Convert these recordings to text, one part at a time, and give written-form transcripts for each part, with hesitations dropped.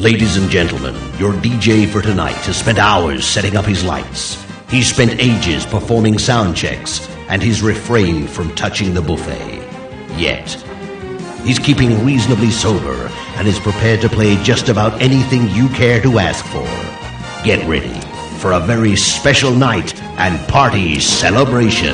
Ladies and gentlemen, your DJ for tonight has spent hours setting up his lights. He's spent ages performing sound checks, and he's refrained from touching the buffet. Yet, he's keeping reasonably sober and is prepared to play just about anything you care to ask for. Get ready for a very special night and party celebration.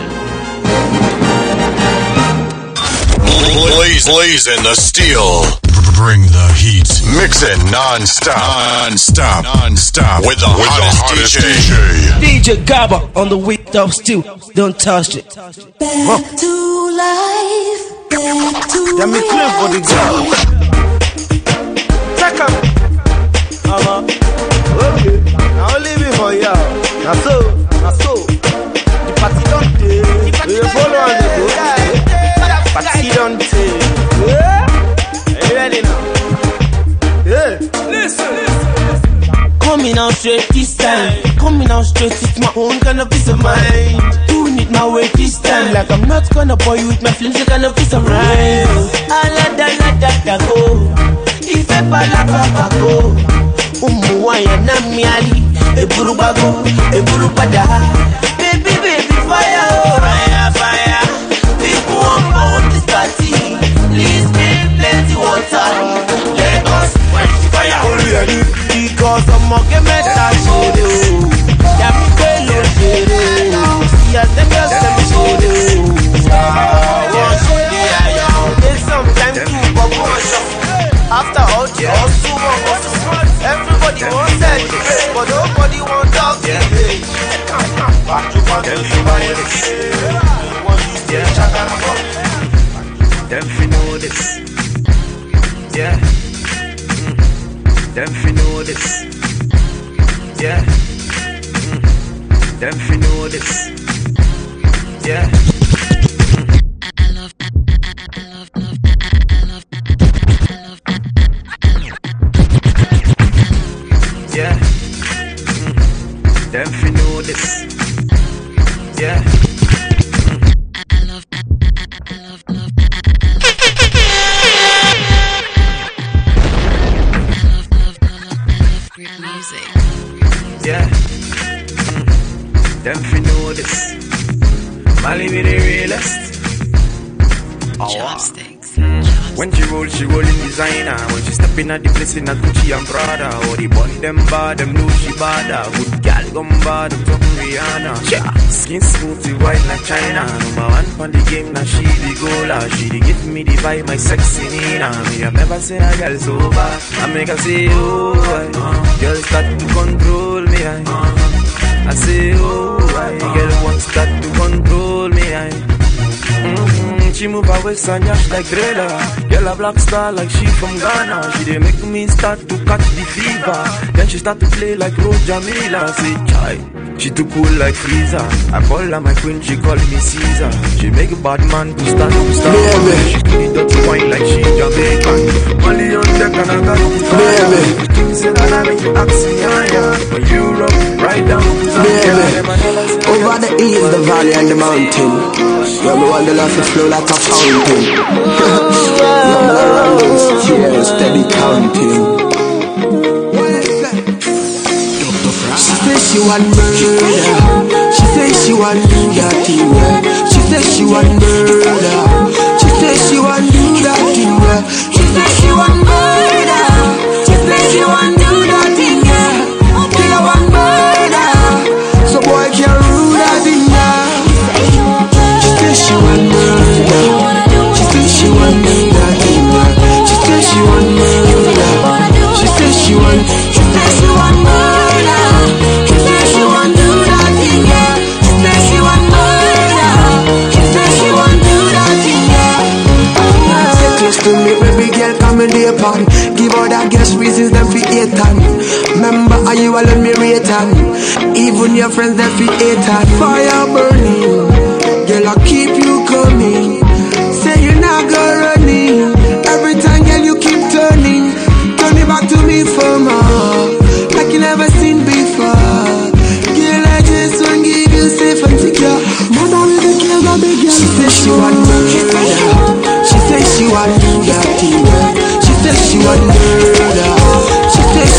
Blazing the steel. Bring the heat. Mixing non-stop with the hottest DJ. DJ Gabba on the week of steel. Don't touch it. Back to life. Back to life. Let me clear for the girl. Check out. Okay. Now leave it for y'all. Now so. The party don't take. We follow on the go. Party don't take. Are you ready now? Yeah. Listen. Coming out straight this time. Coming out straight with my own kind of peace of mind. Doing it my way this time. Like I'm not gonna bore you with my flimsy kind of peace of mind. I let that go. If I pala go. Umuwaya na miali. Eburubago. Eburubada. Baby fire. Fire. People want this party. Please bring plenty water. Let us quench the fire. Because I'm a game that show you. Yeah, me pelo shiro. Yeah, them just them show you. There's some time to promotion. After all, everybody wants that, but nobody wants talk to me. Them fi know this, yeah. Them fi know this, yeah. Them fi know this, yeah. Yeah. Them fi know this, yeah. Yeah, them fi know this. Mali be the realest. Chopsticks. When she roll in designer. When she step in at the place in a Gucci and Prada. Oh, the boy them bad, them know she bad. Good gal gum bad, them talking Rihanna. Yeah. Skin smooth, white like China. Number one on the game, now she the goaler. She the give me the vibe, my sexy Nina. Me have never seen a girl so bad. I make her say, oh, girl start to control me. I say, oh, girl wants start to control me. She move her waist and yash like Drella. Girl a black star like she from Ghana. She dey make me start to catch the fever. Then she start to play like Rose Jamila. Say chai, she too cool like Freezer. I call her my queen, she call me Caesar. She make a bad man to stand. She do the dirty wine like she Jamaican. Money on deck and I got to fire. She say that I make you ask me higher. When Europe, right down to Zambia. Over the hills, the valley and the mountain. You're the one that loves to flow like a fountain. Number around those tears, steady counting. She says she want murder. She says she want do that thing. She says she want murder. She says she want do that thing. She says she want murder. She says she want do that thing. Kill her one murder. So boy can't rule that thing. She want murder. She says she want murder. She says she want murder. She says she want. She says she want murder. She says she want do that thing. She says she want murder. She says she want do that thing. Stay close to me, baby girl, come in the pan. Give all that guest reasons them fi hate on. Remember how you alone me rate on. Even your friends them fi hate on. Fire burning. Girl, I'll keep you coming. Say you're not gonna running. Every time, girl, you keep turning. Turn it back to me for more. Like you never seen before. Girl, I just want to give you safe and secure. Mother with the kill, got big girl. She says she want murder. She says she want do that thing. She says she want murder. She says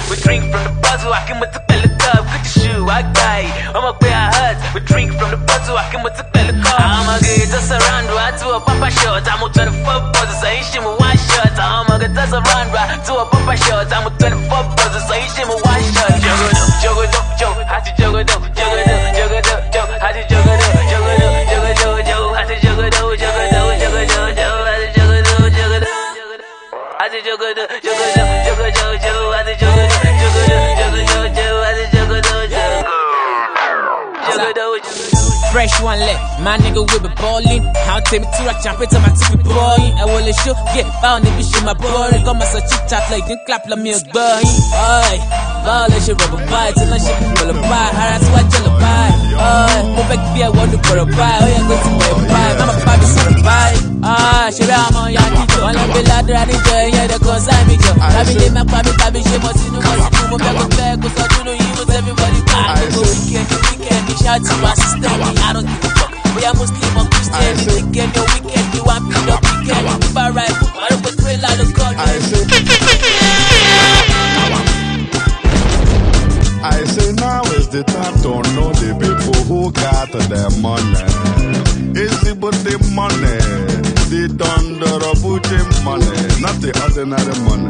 We drink from the bottle, I can with the belly cup. Good to shoe, I got it. I'ma pay our hearts. We drink from the bottle, I can with the belly cup. I'ma get just around, right to a papa shot. I'm 24 buzzes, I ain't shit with one shot. I'ma get just around, right to a papa shot. I'm 24 buzzes, I ain't shit with one shot. Juggle it up, juggle it up, how to juggle it up, juggle it up, juggle it up, juggle, how to juggle it up, juggle it up, juggle it up, juggle, how to juggle it up, juggle it up, juggle it up, juggle, how to juggle it up, juggle it up. I just juggle it, juggle it, juggle it, juggle. I just juggle it, juggle it, juggle it, juggle. I just juggle it, juggle it. Fresh one leg, my nigga we be ballin'. How take me to a champion to my TV boy. I will show, get found if you show my boy. Come as a chit chat like then clap la milk boy. Oi, ball she rubber bite, and I shit full of pie. Harass what you buy. Oi, go back here, want to for a pie. Oh, yeah, go to my pie. Mama, baby, so pie. Ah, she ram on your teeth. One of the lad running there, yeah, the cause I'm in you. I believe my baby, she must know what's going on. Back, cause I don't know you was everybody. I go weekend, shout to my sister. I don't give a fuck. We are Muslim or Christian. You weekend, your weekend, you want me up weekend. If I ride, I don't put trail out of God. I say now is the time to know the people who got their money. It's about the money, the Dondorobuchi money, not the ordinary money.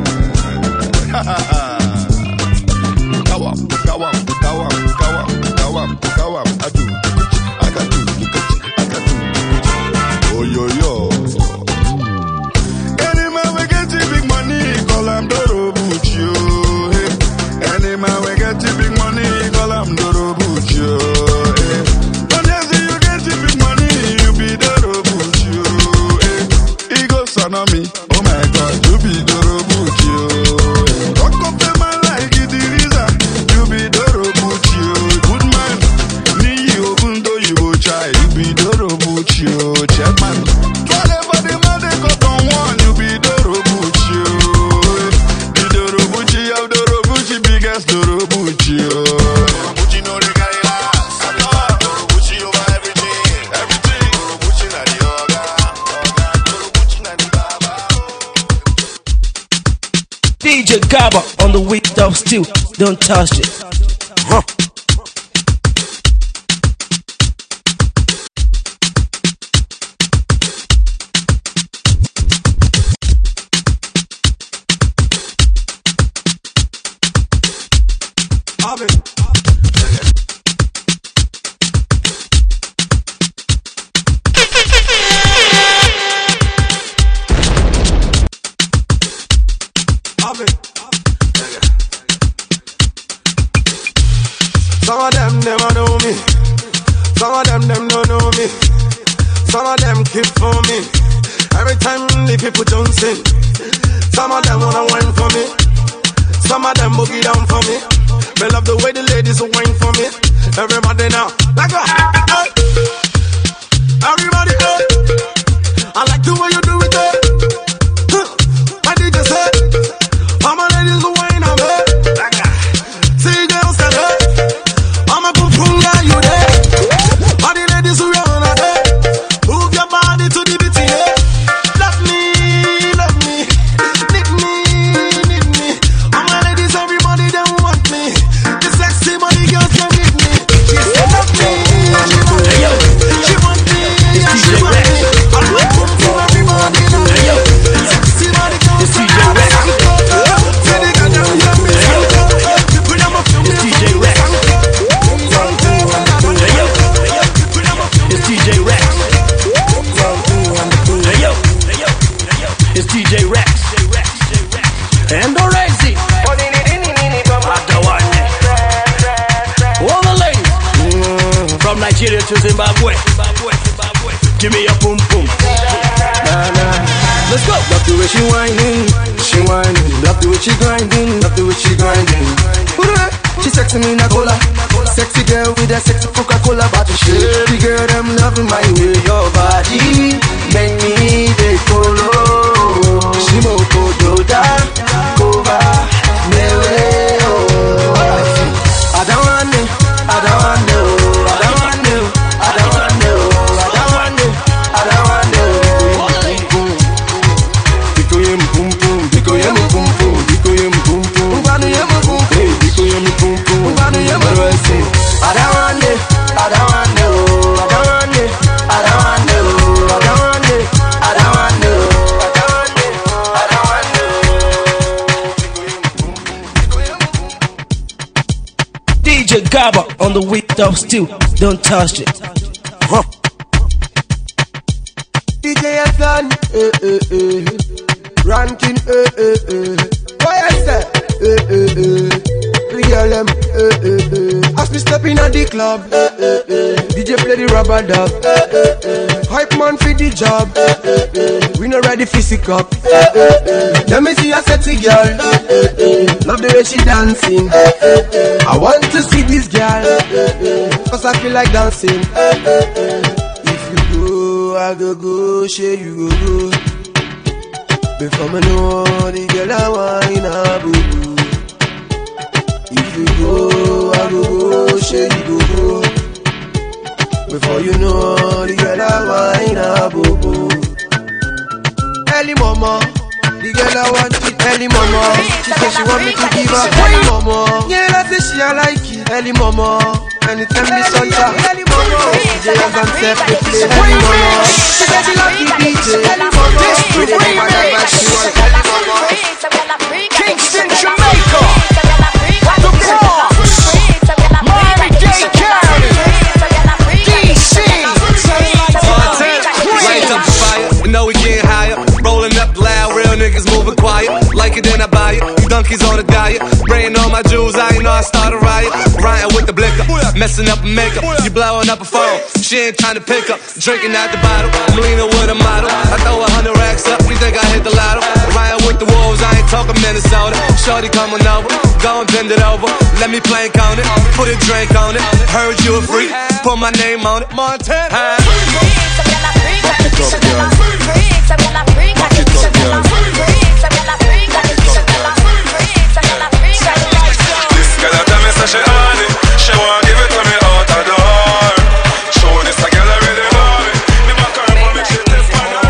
Kawam, I got oh yo. Any man we get the big money, call him Dorobuchi. Any man we get the big money, call him Dorobuchi. Unless you get the big money, you be Dorobuchi. Ego son of me, oh my God, you be Dorobuchi. Rock up the man like it is, you be Dorobuchi. Good man, ni you undo you go try, you be Dorobuchi. Check man, whatever the man they got on one, you be Dorobuchi. Be Dorobuchi, of Dorobuchi, biggest Dorobuchi. Dorobuchi no regala, Dorobuchi over everything. Dorobuchi na the yoga, Dorobuchi na the baba. DJ Gaba on the weak dub still, don't touch it. Huh. Some of them never know me. Some of them don't know me. Some of them keep for me. Every time the people dancing. Some of them wanna wine for me. Some of them boogie down for me. They love the way the ladies wine for me. Everybody now, like a hey. Everybody hey. I like the way you do it hey. I did just say all my ladies wine on me. Like a see girls that hey. I'm a boom boom guy you there. All the ladies who run on hey. Move your body to the beat yeah. Love me, need me. All my ladies, everybody them want me. The sexy body girls can get me. She said love me, she want me. She want me, she want me. All my boom boom everybody now. Sexy body girls can get me. Say they got them hear me. Put them up to me. It's DJ Rex. It's DJ Rex. And Orexy. All the ladies from Nigeria to Zimbabwe. Give me a boom boom. Let's go. Love the way she whining. Love the way she grinding. She sexy me in a cola. Sexy girl with a sexy Coca-Cola bottle shape. The girl them loving my way. Your body make me dey follow. She moko doda kova mewe oh. I don't want it. Biko yem pum pum. DJ Gaba on the weak dub still. Don't touch it. Huh. DJ Hassan, ranking, what I say, real them, as me step in at the club, DJ play the rubber dub, hype man for the job, we no ready physical, let me see a sexy girl, love the way she dancing, I want to see this girl, cause I feel like dancing, if you go, I go, share you go. Before me know the girl I wine a boo boo. If you go, I go, share you go. Before you know the girl I wine a boo boo. Early mama, the girl I want it. Early mama, she say she want me to give her. Early mama, yeah, I say she a like it. Early mama. Anytime the sun shine, early mama, DJ and step to play. Early mama, she said she love the DJ. Early mama, with the mama that she want. Early mama, Kingston, Jamaica, The Bronx, Miami-Dade County, DC. Lights up the fire, we know we getting higher. Rolling up loud, real niggas moving quiet. Like it then I buy it, you donkeys on a diet. Spraying all my jewels, I ain't know I started a riot. Ryan with the blicker, messing up makeup. You blowing up a phone, she ain't trying to pick up. Drinking out the bottle, I'm leaning with a model. I throw 100 racks up, you think I hit the lotto? Ryan with the wolves, I ain't talking Minnesota. Shorty coming over, go and bend it over. Let me plank on it, put a drink on it. Heard you a freak, put my name on it. Montana. This girl a tell me say she on it. She want give it to me out the door. Show this a girl a really love me. Me back her and make she test on her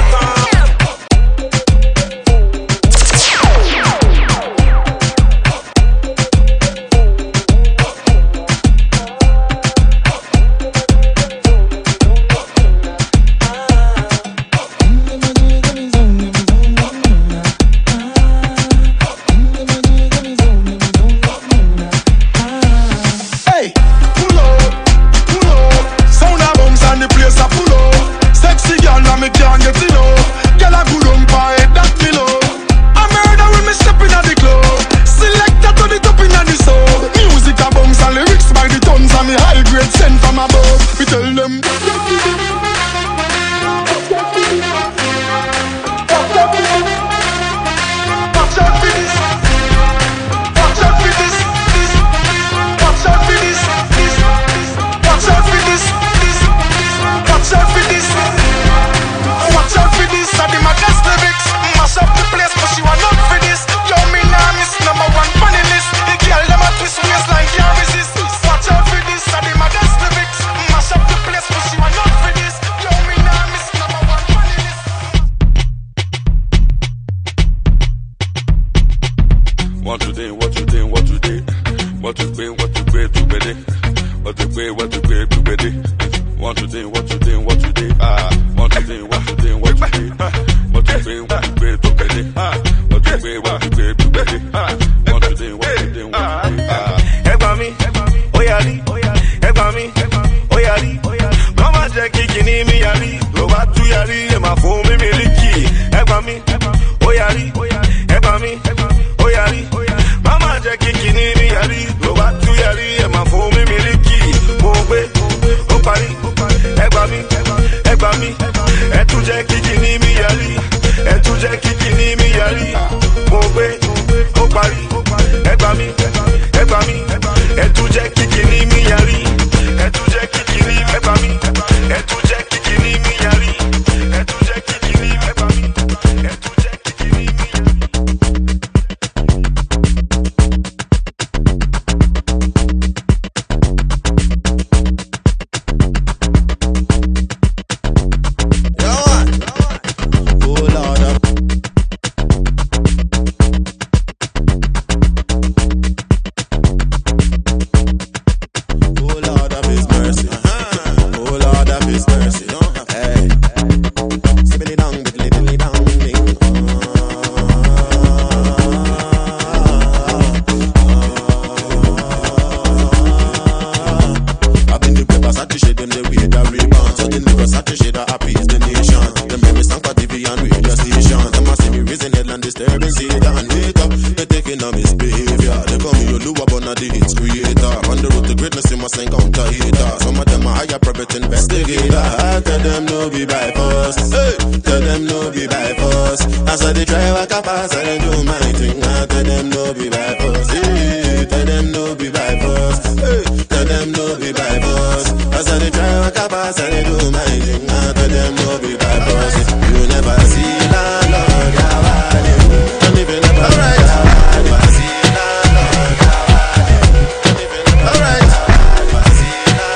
in a misbehavior. They call me Oluwa, but not the hits creator. On the road to greatness, you must encounter haters. Some of them are higher private investigator. I tell them no be by force. Hey, tell them no be by force. As I they try walk up, as I do my thing. I tell them no be by force. Hey, tell them no be by force. Hey, tell them no be by force. As I they try walk up, as I do my thing. I tell them no be by force. You never see la Lord, don't even never right. Never see la Lord, don't even never right. Never see la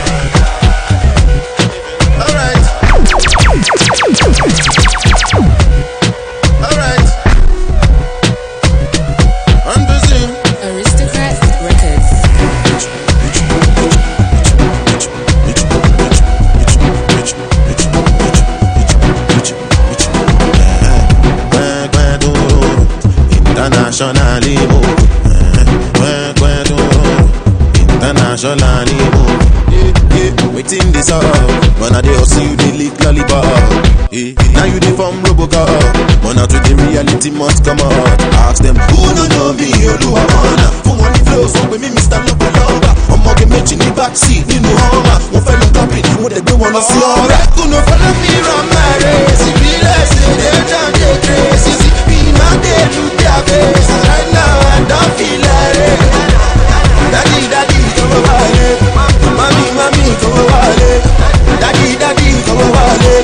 Lord, alright. Alright. Unbusy. Aristocrat Records. Internationally, internationally, waiting this up. When I dey hustle, you dey lick lollipop. Now you dey from Robocop, but now to the reality must come out. Ask them who no know me, Oluwa Wana. For money flows, so with me, Mr. Lover Lover. I'm walking me in the backseat, nínú Hummer. Wọ́n fẹ́ lọ top it, wọ́n dey gbé wọn lọ sí ọ̀rẹ́. Who no follow me run my race? If you let me, they down dey crazy. Be my day to their face. Right now I don't feel like it. Daddy, daddy, come over here. Mommy, mommy, come over here. Daddy, daddy, come over here.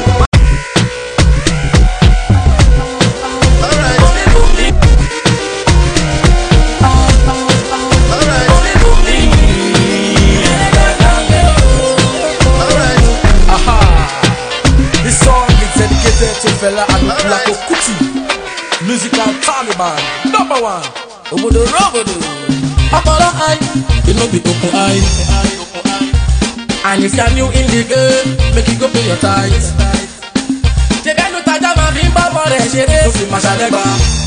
Fella and Lako Kuti, musical Taliban, number one. Obodo Robodo, Apollo Eye, you know be open eye. And if you're new in the game, make you go pay your tithes. Jebe no taja ma bimba more shere, no fi masalegba.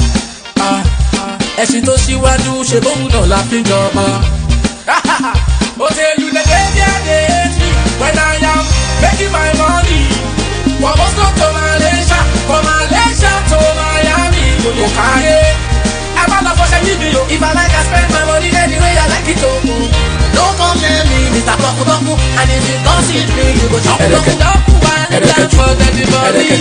Ẹ̀sìn tó ṣíwájú ṣe bóun náà la fi jọba. O tell you the baby I dey when I am making my money. From Moscow to Malaysia, from Malaysia to Miami, you can't get. I'm not for video. If I like, I spend my money any way I like it. Don't come near me, Mr. Bloku Bloku. And if you don't see me, you go chop Bloku Bloku. And that's for everybody.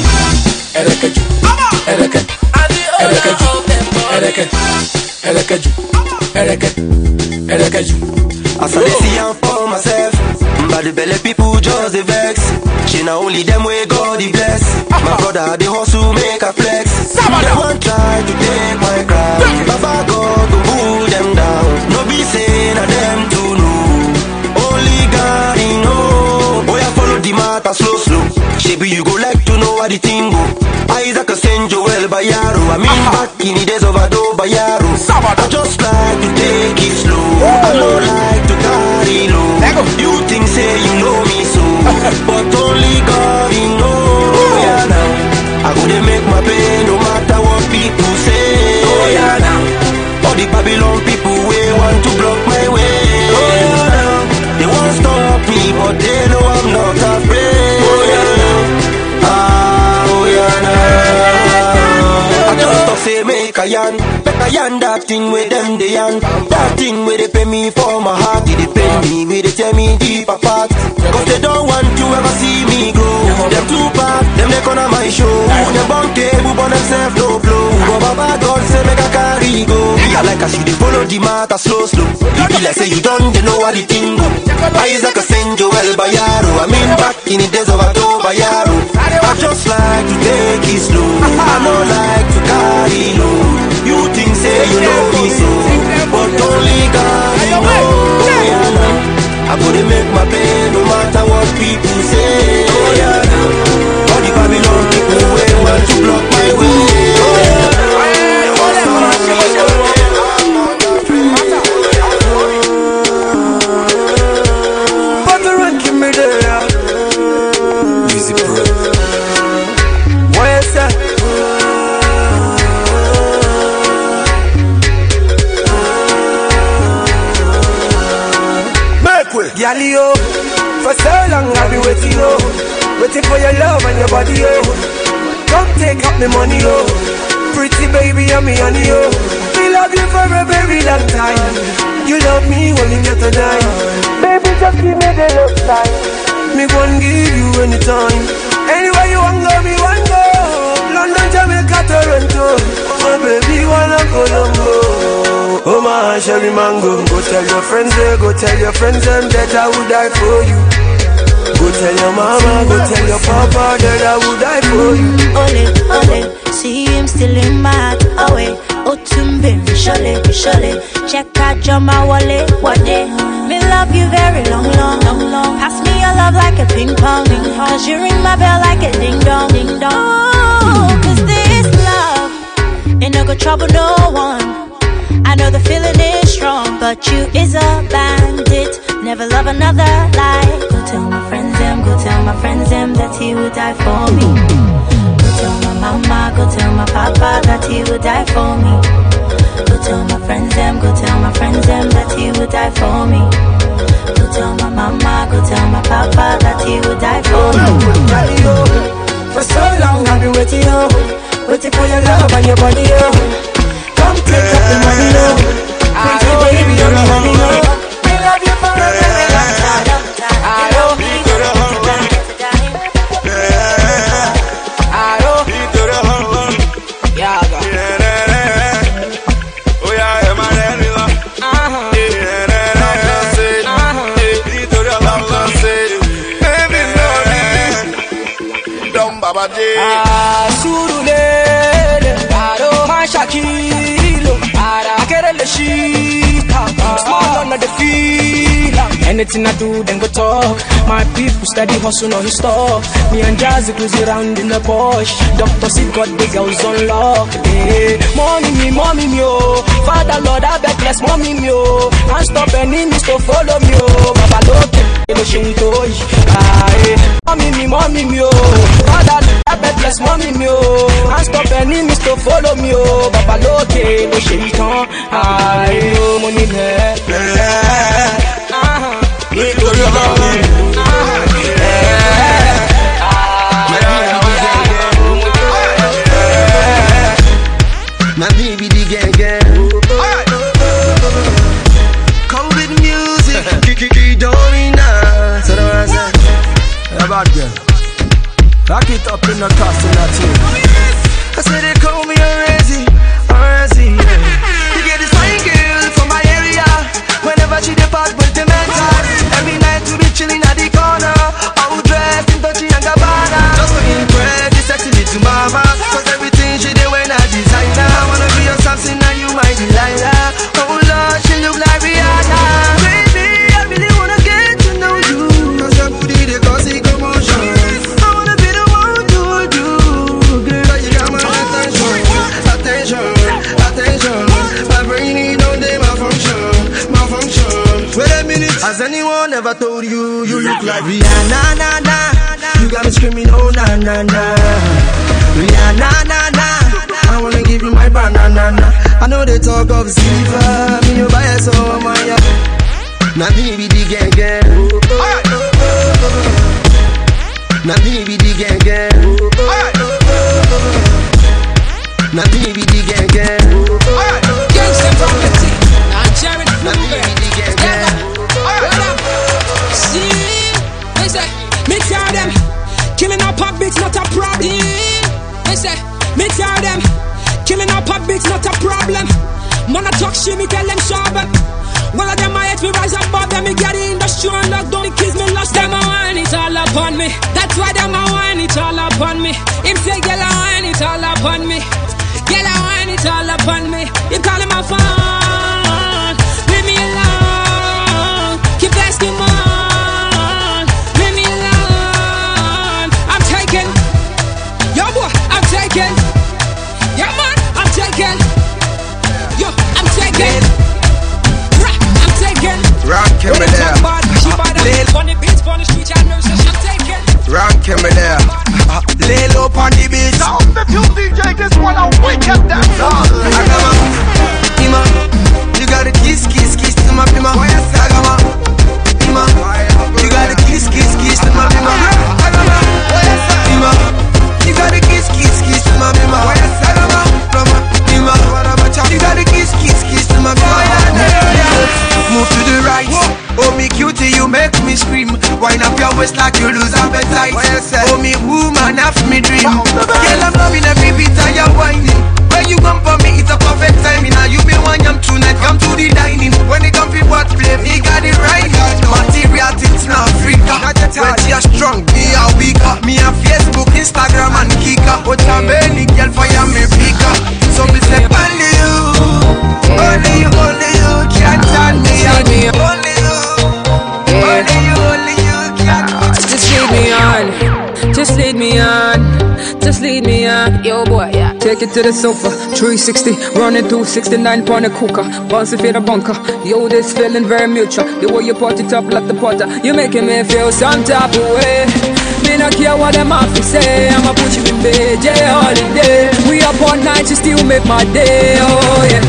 As I see I'm for myself, but the belly people just the vex. She not only them way God the bless. My brother the hustle make a flex. They want try to take my crown. Baba God to pull them down. No be saying a them to know. Only God he know. Oh yeah, follow the matter slow slow. Shaby you go like to know how the thing go. Isaac send Joel Bayaro. I mean back in the days of Ado Bayaro. I just like to take it slow. I don't like to carry low. You think say you know me so, but only God he know. Oh yeah now, I go to make my pay no matter what people say. Oh yeah now, all the Babylon people we want to block my way. Oh yeah now, they won't stop me but they know I'm not afraid. Oh yeah now, oh yeah now. I just talk say make a yarn that thing with them they yarn. That thing where they pay me for my heart, they pay me where they tell me deep apart. Cause they don't want to ever see me grow. Them too bad, them they come on my show. Them bunk table but themselves no blow. But Baba God say make a carry go. I like as you they follow the matter slow slow. You be like say you don't, they know what the thing go. Isaac send Joel Bayaro. I mean back in the days of Ado Bayaro. I just like to take it slow. I don't like to carry low. You think say you know me so, but only God you know. Oh yeah now, I gotta make my pay no matter what people say. Oh yeah now, all the Babylon people way want to block my way. Oh yeah now, but the ranking me there. Easy bro. Why is that? Galio, for so long I've been waiting, oh, waiting for your love and your body, oh. Come take up the money, oh. Pretty baby, I'm me honey, oh. Me love love you for a very long time. You love me when you get a dime. Baby, just give me the love sign. Me gon' give you anytime. Anywhere you want go, me want go. London, Jamaica, Toronto. Oh baby, wanna Colombo. Oh my cherry mango. Go tell your friends there, go tell your friends them that I would die for you. Go tell your mama, go tell your papa that I would die for you. Ole, ole, see him still in my heart. Away, Otumbe, Shole, Shole. Check out your wallet, what day? Me love you very long, long, long, long. Pass me your love like a ping pong, cause you ring my bell like a ding dong, ding dong. Oh, cause this love ain't no good trouble, no one. I know the feeling is strong, but you is a bandit. Never love another like. Go tell my friends them, go tell my friends them that he would die for me. Go tell my mama, go tell my papa that he would die for me. Go tell my friends them, go tell my friends them that he would die for me. Go tell my mama, go tell my papa that he would die for me. For so long I've been waiting, yo. Waiting for your love and your body, yo. Come take up the money, yo. Pretty baby, you're the honey, yo. I love you for a very long time. I love you for a long time. I love you for a long time. Yeah, I got it. Oh yeah, I'm a regular. Surulere, Aro Shakilo, Ara Shita, small on the field. Anything I do, then go talk. My people steady hustle, no stop. Me and Jazzy cruise around in the Porsche. Dr. Sid got the girls on lock. Hey, mommy me, oh. Father Lord, I beg bless mommy me, oh. Can't stop enemies to follow me, oh. Baba Loke, no shinto, mommy me, oh. Father Lord, I beg bless mommy me, oh. Can't stop enemies to follow me, oh. Baba Loke, no shinto, oh, money me. My baby the gang. Come with music, Kiki Dorina. So don't answer. Yeah, bad girl. Lock it up in the castle, that's it. I said they call me Orezi, yeah. You get this fine girl from my area. Whenever she depart with the mental. Every night we be chilling at the corner. All dressed in Dolce & Gabbana. Just to impress this sexy little mama. Cause everything she did when I designer. I wanna be your something and you my Delilah. Oh Lord, she look like Rihanna. Baby, I really wanna get to know you. Cause your booty they cause it commotion. I wanna be the one to do. Girl, you got my attention. My brain need all day malfunction. Wait a minute, has anyone ever told you you look like Rihanna, na, na. You got me screaming, oh, na, na, na. Rihanna, na, na. I wanna give you my banana, na. I know they talk of Ziva, me you buy a so am I. Now baby the gang. Now baby the gang. Now baby the gang. Gangsta from the team. Now Jared Fruber. See, they say, me tell them, killing up pop beats not a problem. They say, me tell them, killing up pop beats not a problem. Man, I talk shit, me tell them sharp. One of them I hate me rise above them. Me get the industry and lock down the kids, me lost them. I want it all upon me. That's why them I want it all upon me. Him say, girl, I want it all upon me. Girl, I want it all upon me. You call him my phone. Leave me alone. Keep asking more. Leave me alone. I'm taken. Yo, boy, I'm taken. Yeah, man, I'm taken. Yo, I'm taken. I'm taken. Rank him there. Funny beats, funny street, I know, so I'm taken. Rank him there. Lay low on the beat. Now the two DJ, this one a wicked dance. Ima, you gotta kiss to my pima. Agama, Ima, you gotta kiss to my pima. Ima, you gotta kiss to my pima. Agama, Ima, you gotta kiss waist like you lose appetite. Oh me woman, half me dream. Girl, I'm loving every beat of your whining. When you come for me, it's a perfect timing. Now you be one yam tonight, come to the dining. When it come for what play, he got it right. Material things now Africa. When she a strong, be a weaker. Me a Facebook, Instagram and Kika. But I'm any girl for ya me picker. So me say only you, only you, only you can turn me on. Only you, only you can. Just lead me on, just lead me on. Just lead me on, yo boy, yeah. Take it to the sofa, 360, running 269 pound a cooker, bounce it for the bunker. Yo, this feeling very mutual. The way you put it up like the potter, you making me feel some type of way. Me not care what them have to say, I'ma put you in bed, yeah, holiday. We up all night, you still make my day, oh yeah.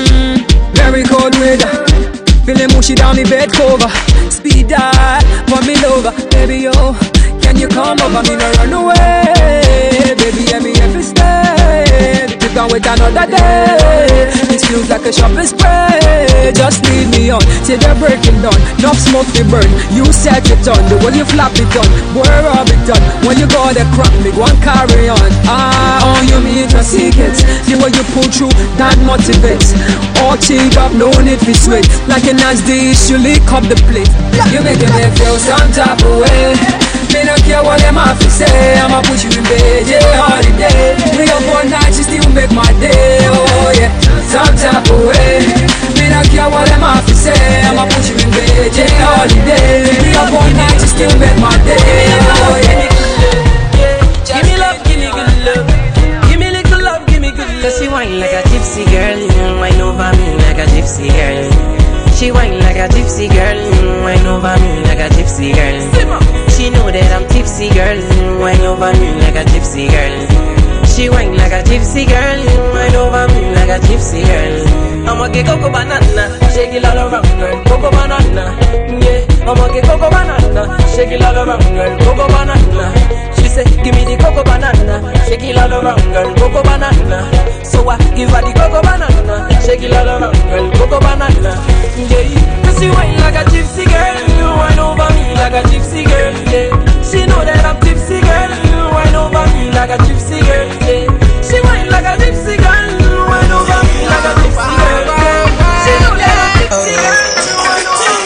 Very cold weather, feeling mushy down me bed cover. Speed dial, want me lover, baby yo. Can you come over, me no run away. Baby, let me if you stay. You can wait another day. It feels like a shopping spray. Just leave me on, till they're breaking down. Enough smoke to burn, you set it on. The way you flap it on, boy rub it on. When you go there crack me, go and carry on. Oh, you meet your secrets. The way you pull through, that motivates. All cheap up, no need for sweat. Like a nice dish, you lick up the plate. You making me feel some type of way. Me no care what them have to say, I'ma put you in bed, yeah, holiday. We up all night, you still make my day, oh yeah. Some type of way. Me no care what them have to say, I'ma put you in bed, yeah, holiday. We up all night, you still make my day, oh yeah. Give me love, give me good love. Give me little love, give me good love. Cause she whine like a gypsy girl, whine over me like a gypsy girl. She whine like a gypsy girl, whine over me like a gypsy girl. She know that I'm tipsy girl, whine over me like a gypsy girl. She whine like a gypsy girl, whine over me like a gypsy girl. I'ma get cocoa banana, shake it all around girl, cocoa banana. Yeah, I'ma get cocoa banana, shake it all around girl, cocoa banana. She say, give me the cocoa banana, shake it all around girl, cocoa banana. So I give her the cocoa banana, shake it all around girl, cocoa banana. Yeah, cause she whine like a gypsy girl, you whine over me like a gypsy girl. Yeah, she know that I'm tipsy girl, you whine over me like a gypsy girl. Yeah, she whine like a gypsy girl, you whine over me like a gypsy girl. Yeah, she know that I'm tipsy girl, you whine over me.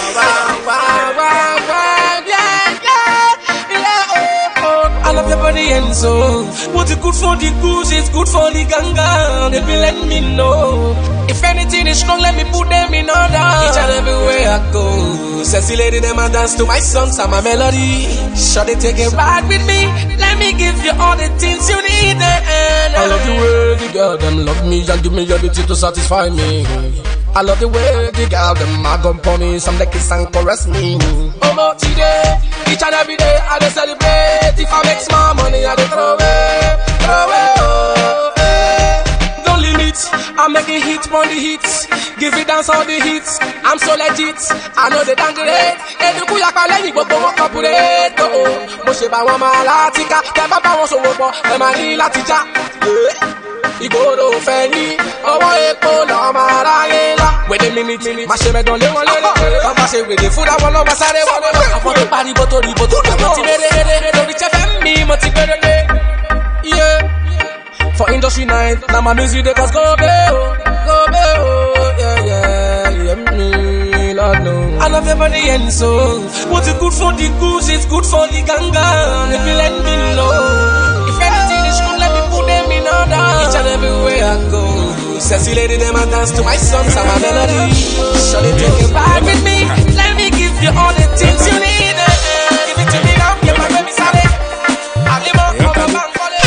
I love your body and soul. What's good for the goose is good for the ganga. They be let me know. If anything is strong, let me put them in order. Each and everywhere I go, sexy lady, them a dance to my songs and my melody. Sure they take a ride with me. Let me give you all the things you need. And I love the way the girl them love me and give me everything to satisfy me. I love the way the girl them a gun for me, some they kiss and caress me. Oh, but today, each and every day I dey celebrate. If I make small money, I dey throw away, oh, eh. Don't limit, I'm making hits on the hits. Give it dance all the hits, I'm so legit. I know they dance great. Et du coup y'a pas les niveaux pour mon corporate. Oh, moi je sais pas moi la tika, t'es pas pas mon son bon, mais ma ni la tija. Igoro Feni, ọwọ́ epo lọ́mọ aráyé ńlá. Wait a minute, máa ṣe mẹ́dán lé wọn lérè. Wọ́n máa ṣe wèdè fúnra wọn lọ́mọ sáré wọn lọ́mọ. Àwọn tó pariwo tó rí bó tó dùn. Mo ti rere lórí chẹ́fẹ́ mi, mo ti gbére dé. Yeah, for industry night, na my music dey cause go be oh, yeah, me, Lord no. I love your body and soul. What's it good for the goose, it's good for the ganga. If you let me know, if anything is wrong, let me put them in order. Each and everywhere I go, sexy lady, them a dance to my songs and my melody. Surely take a ride with me, let me give you all the things you need. Give it to me now, get my baby solid. I'll live up for my man for it.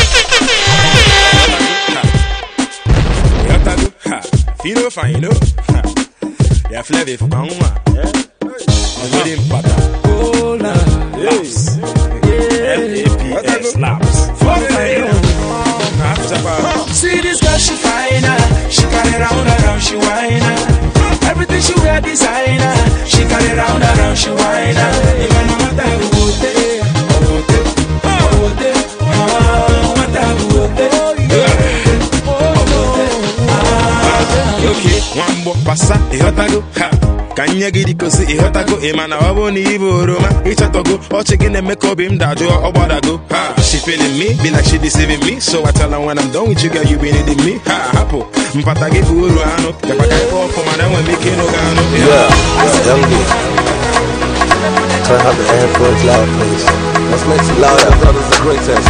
Fino fine, ya fleve fukanguma. Ngodi mpata. Cola, yes. LAPS slaps. See this girl, she fine, she carry round, she whine. Everything she wear designer, she carry round, she whine. Even no matter who okay, one more passa, e otago, ha. Kanye gidi kosi ihotago imana waboni iboroma. Ichatogo ochegine make up him dajo obadago. Ha, she feeling me, be like she deceiving me. So I tell her when I'm done with you, girl, you be needing me. Ha, hapo, mpatagi buru ano. Yapa kai pop for man when making no gano. Yeah, young D. Turn up the headphones loud, please. Let's make it louder. I thought this was a great test.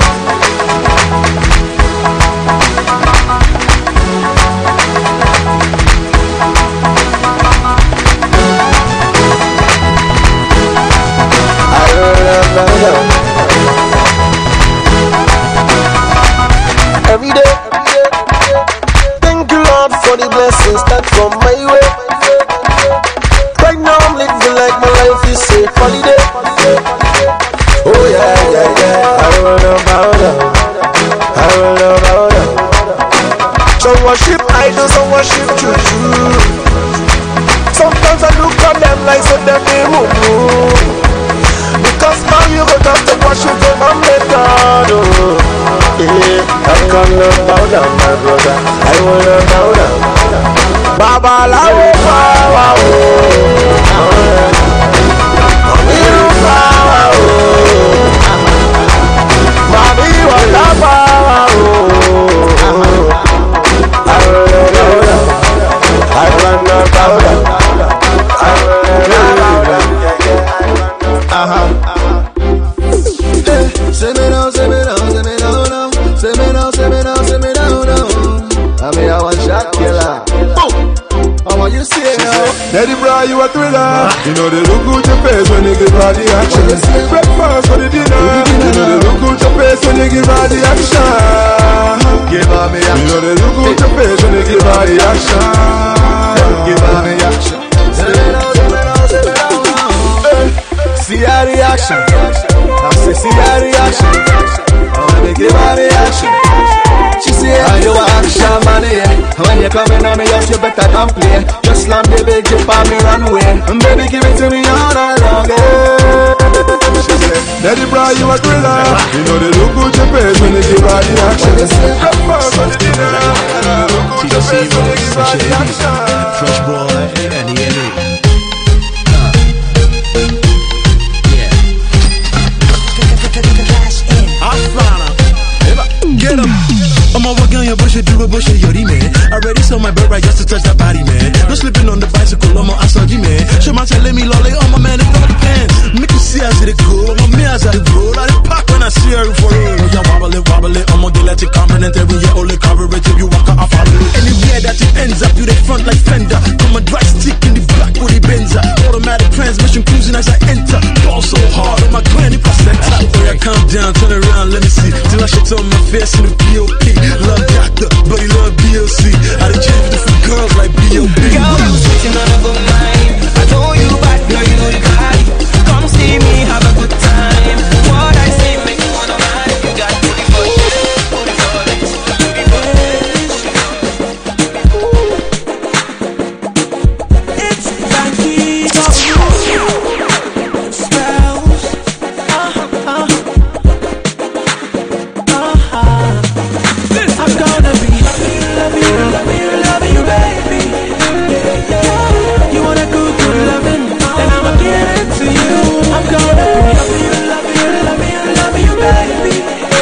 Every day, thank you Lord for the blessings that come my way. Right now I'm living like my life is a holiday. Oh yeah, yeah, yeah. I wanna bow down. I wanna bow down. Some worship idols, some worship juju. Sometimes I look at them like so them they move. Because now you got to worship them and make God. Yeah, I cannot bow down, my brother. I wanna bow down. Baba la power, Mami wala power. I wanna bow down. Say me now, say me now, say me now, now. Say me now, say me now, say me now, now. I mean, I want shot killer. How want you say now? Daddy bro, you a thriller. You know they look good your face when you give her the action. Breakfast for the dinner. You know they look good your face when you give her the action. Give her me action. You know they look good your face when you give her the action. Give her me action. Say me now, say me now, say me now, now. See her reaction. I say see her reaction. I wanna give her reaction. She say, are you action money? When you coming on me house, you better don't play. Just slam the big jump on me runway. And baby, give it to me all along. She say, Daddy bro, you a thriller. You know they look good your face when you give her the action. Breakfast for the dinner. Look good your face when you give her the action. Fresh boy, any. Get him. I'm a walk on your bush, do a bush, yori man. Already sold my bird right just to touch that body, man. No slipping on the bicycle, I'm on Asaji, man. Show my telling me lolly on my man, it all depends. Make you see as it go, I'm me as I roll. I pack when I see her for real. Oh, yeah, wobble it, I'm gonna let you confident every year, only coverage if you walk out, I follow. Anywhere that it ends up, you the front like fender. Come a dry stick in the back with the Benza. Automatic transmission cruising as I enter. Ball so hard on my granny placenta. Oh, yeah, calm down, turn around, let me see. Till I shit on my face in the POP. Love doctor, but he love BLC. I done changed different girls like B.O.B. Girl, you sitting on a good mind. I know you bad, girl, you know you got it. Come see me, have a good time. What I say, make you wanna ride. You got to be for you. It's Frankie, spells. I'm gonna be loving you, baby. You want a good loving, then I'ma give it to you. I'm gonna be loving you, baby.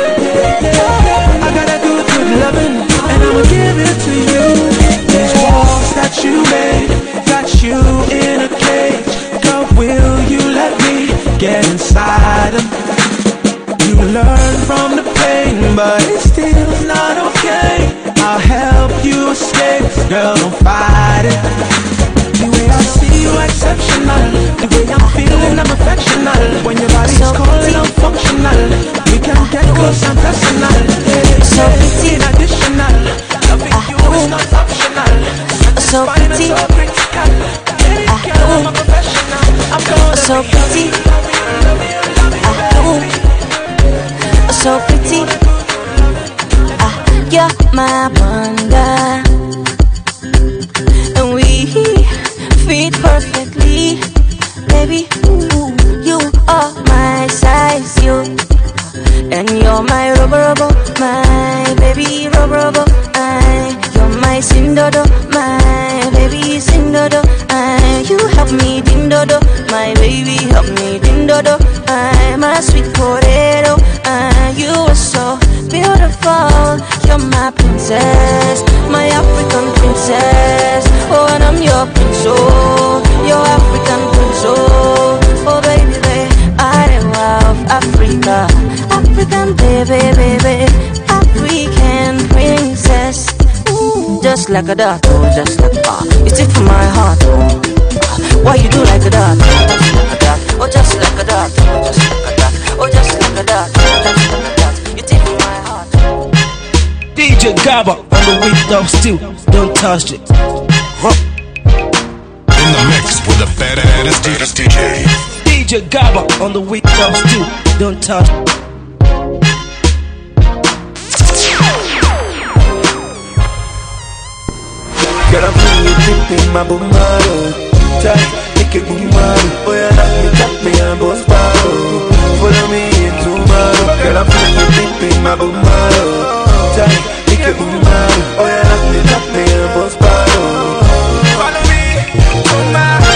I got a good loving, and I'ma give it to you. These walls that you made, got you in a cage. Girl, will you let me get inside them? You learn from the pain, but it's still not okay. I'll help you escape, girl, don't fight it. The way I see you exceptional, the way I'm feeling I'm affectional. When your body's calling I'm functional, we can get close and personal. So pretty and additional, loving you is not optional. So pretty, so critical. I'm a professional, I'm gonna so pretty. So pretty, you're my wonder, and we fit perfectly, baby. Ooh, you are my size, you, and you're my rubber, my baby rubber. You're my sindodo, my baby sindodo. You dodo. My baby, help me din dodo. I'm a sweet potato, and you are so beautiful. You're my princess, my African princess. Oh, and I'm your prince, oh, your African prince, oh. Oh, baby, I love Africa, African baby, baby, African princess. Ooh, just like a dot, oh, just like a dot. You stick for my heart, oh. Why you do like a dot, just like a dot, oh, just like a dot, oh, just like a dot, oh, just like a dot, just like a dot. You stick for my heart. DJ Gabba on the weak dog stew. Don't touch it. In the mix with the baddest DJ. DJ Gabba on the weak dog stew. Don't touch it. Girl, I'm feeling you tipping my boomaro. Tight, make it boomaro. Oh, yeah, knock me and boss paro. Follow me in tomorrow. Girl, I'm feeling you tipping my boomaro. Tight, make it boomaro. Oh, yeah, knock me and boss paro. Follow me, tomorrow,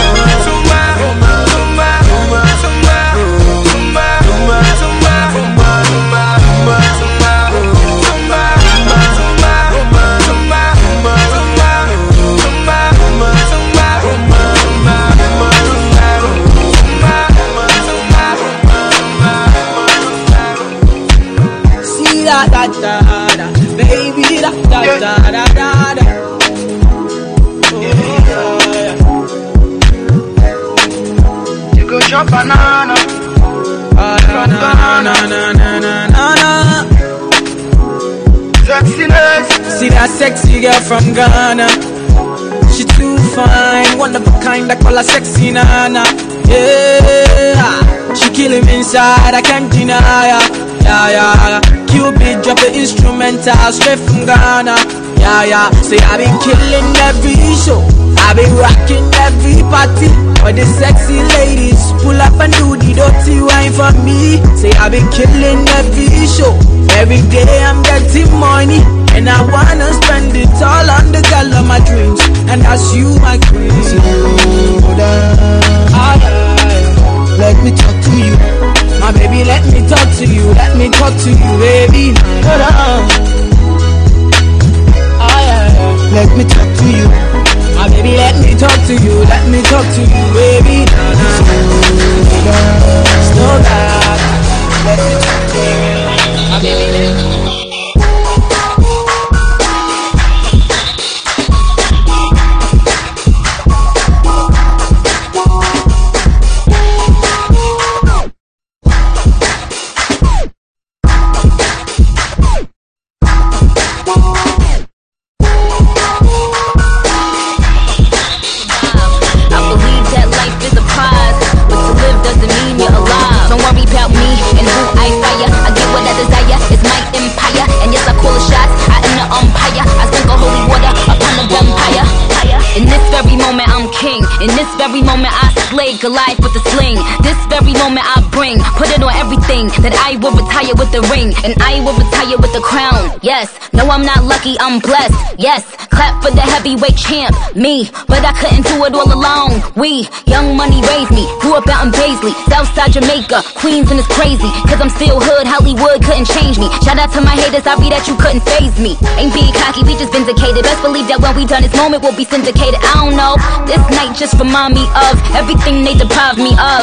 baby, da da da da da da. You go chop banana. Na na na na na na. Sexiness. See that sexy girl from Ghana. She too fine, one of a kind. I call her sexy nana. Yeah, she killing me inside. I can't deny her. Yeah, yeah, Cupid drop the instrumental straight from Ghana. Yeah, yeah, say I been killing every show, I been rocking every party. But the sexy ladies pull up and do the dirty wine for me. Say I been killing every show, every day I'm getting money, and I wanna spend it all on the girl of my dreams, and that's you, my queen. Slow down, let me talk to you. My baby, let me talk to you, let me talk to you, baby. Hold on. Oh, yeah. Let me talk to you. My baby, let me talk to you, let me talk to you, baby. Slow down. Let me talk to you. My baby, let me. In this very moment I slay Goliath with the sling. This very moment I bring, put it on everything, that I will retire with the ring, and I will retire with the crown. Yes, no I'm not lucky, I'm blessed. Yes, clap for the heavyweight champ, me. But I couldn't do it all alone. We, Young Money raised me, grew up out in Paisley, Southside Jamaica, Queens, and it's crazy, cause I'm still hood, Hollywood couldn't change me. Shout out to my haters, sorry that you couldn't faze me. Ain't being cocky, we just vindicated. Best believe that when we done this moment we'll be syndicated. I don't know, this night just remind me of everything they deprived me of.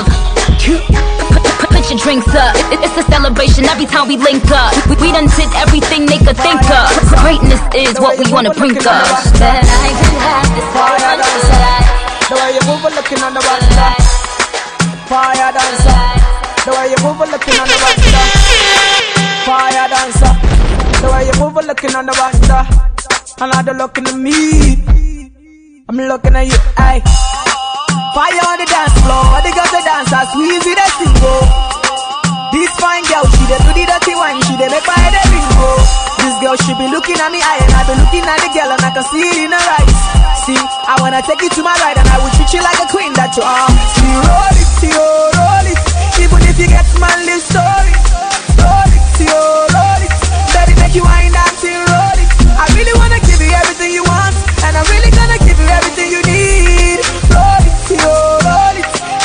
Put your drinks up, it's a celebration every time we link up. We done did everything they could think of. Greatness is what we wanna bring up. That I can have this fire dancer. The way you move looking on the roster. Fire dancer. The way you move looking on the roster. Fire dancer. The way you move looking on the roster. And now they're looking at me, I'm looking at you, aye. Fire on the dance floor, the girls they dance as squeeze with a single. This fine girl, she dey do the dirty wine, she dey make my head a bingo. This girl, she be looking at me eye, and I be looking at the girl, and I can see it in her eyes. See, I wanna take you to my ride, and I will treat you like a queen that you are. See, roll it, see, oh, roll it. Even if you get my live story, roll it, see, oh, roll it. Baby, make you wine, dancing, roll it. I really wanna give you everything you want, and I'm really gonna give you everything you need. Roll it, see, oh, roll it.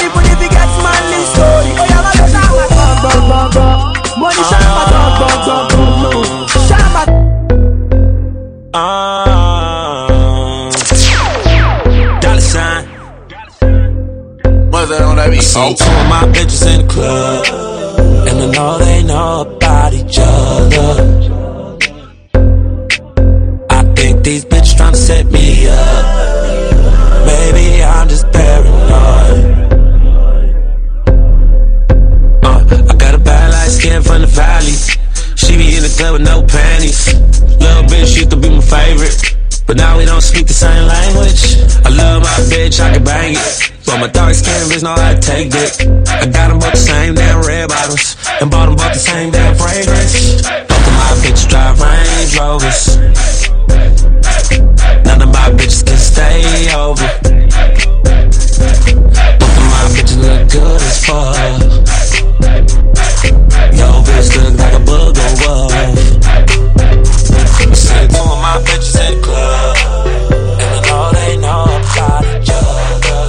See two of my bitches in the club, and I know they know about each other. I think these bitches tryna set me up. Maybe I'm just paranoid. I got a bad light skin from the valley. She be in the club with no panties. Little bitch used to be my favorite, but now we don't speak the same language. I love my bitch, I can bang it, but my dark skin bitch know how to take dick. I got them both the same damn red bottoms, and bought them both the same damn fragrance. Both of my bitches drive Range Rovers. None of my bitches can stay over. Both of my bitches look good as fuck. Yo, bitch look like a booger wolf. See two of my bitches in the club, and I know they know about each other.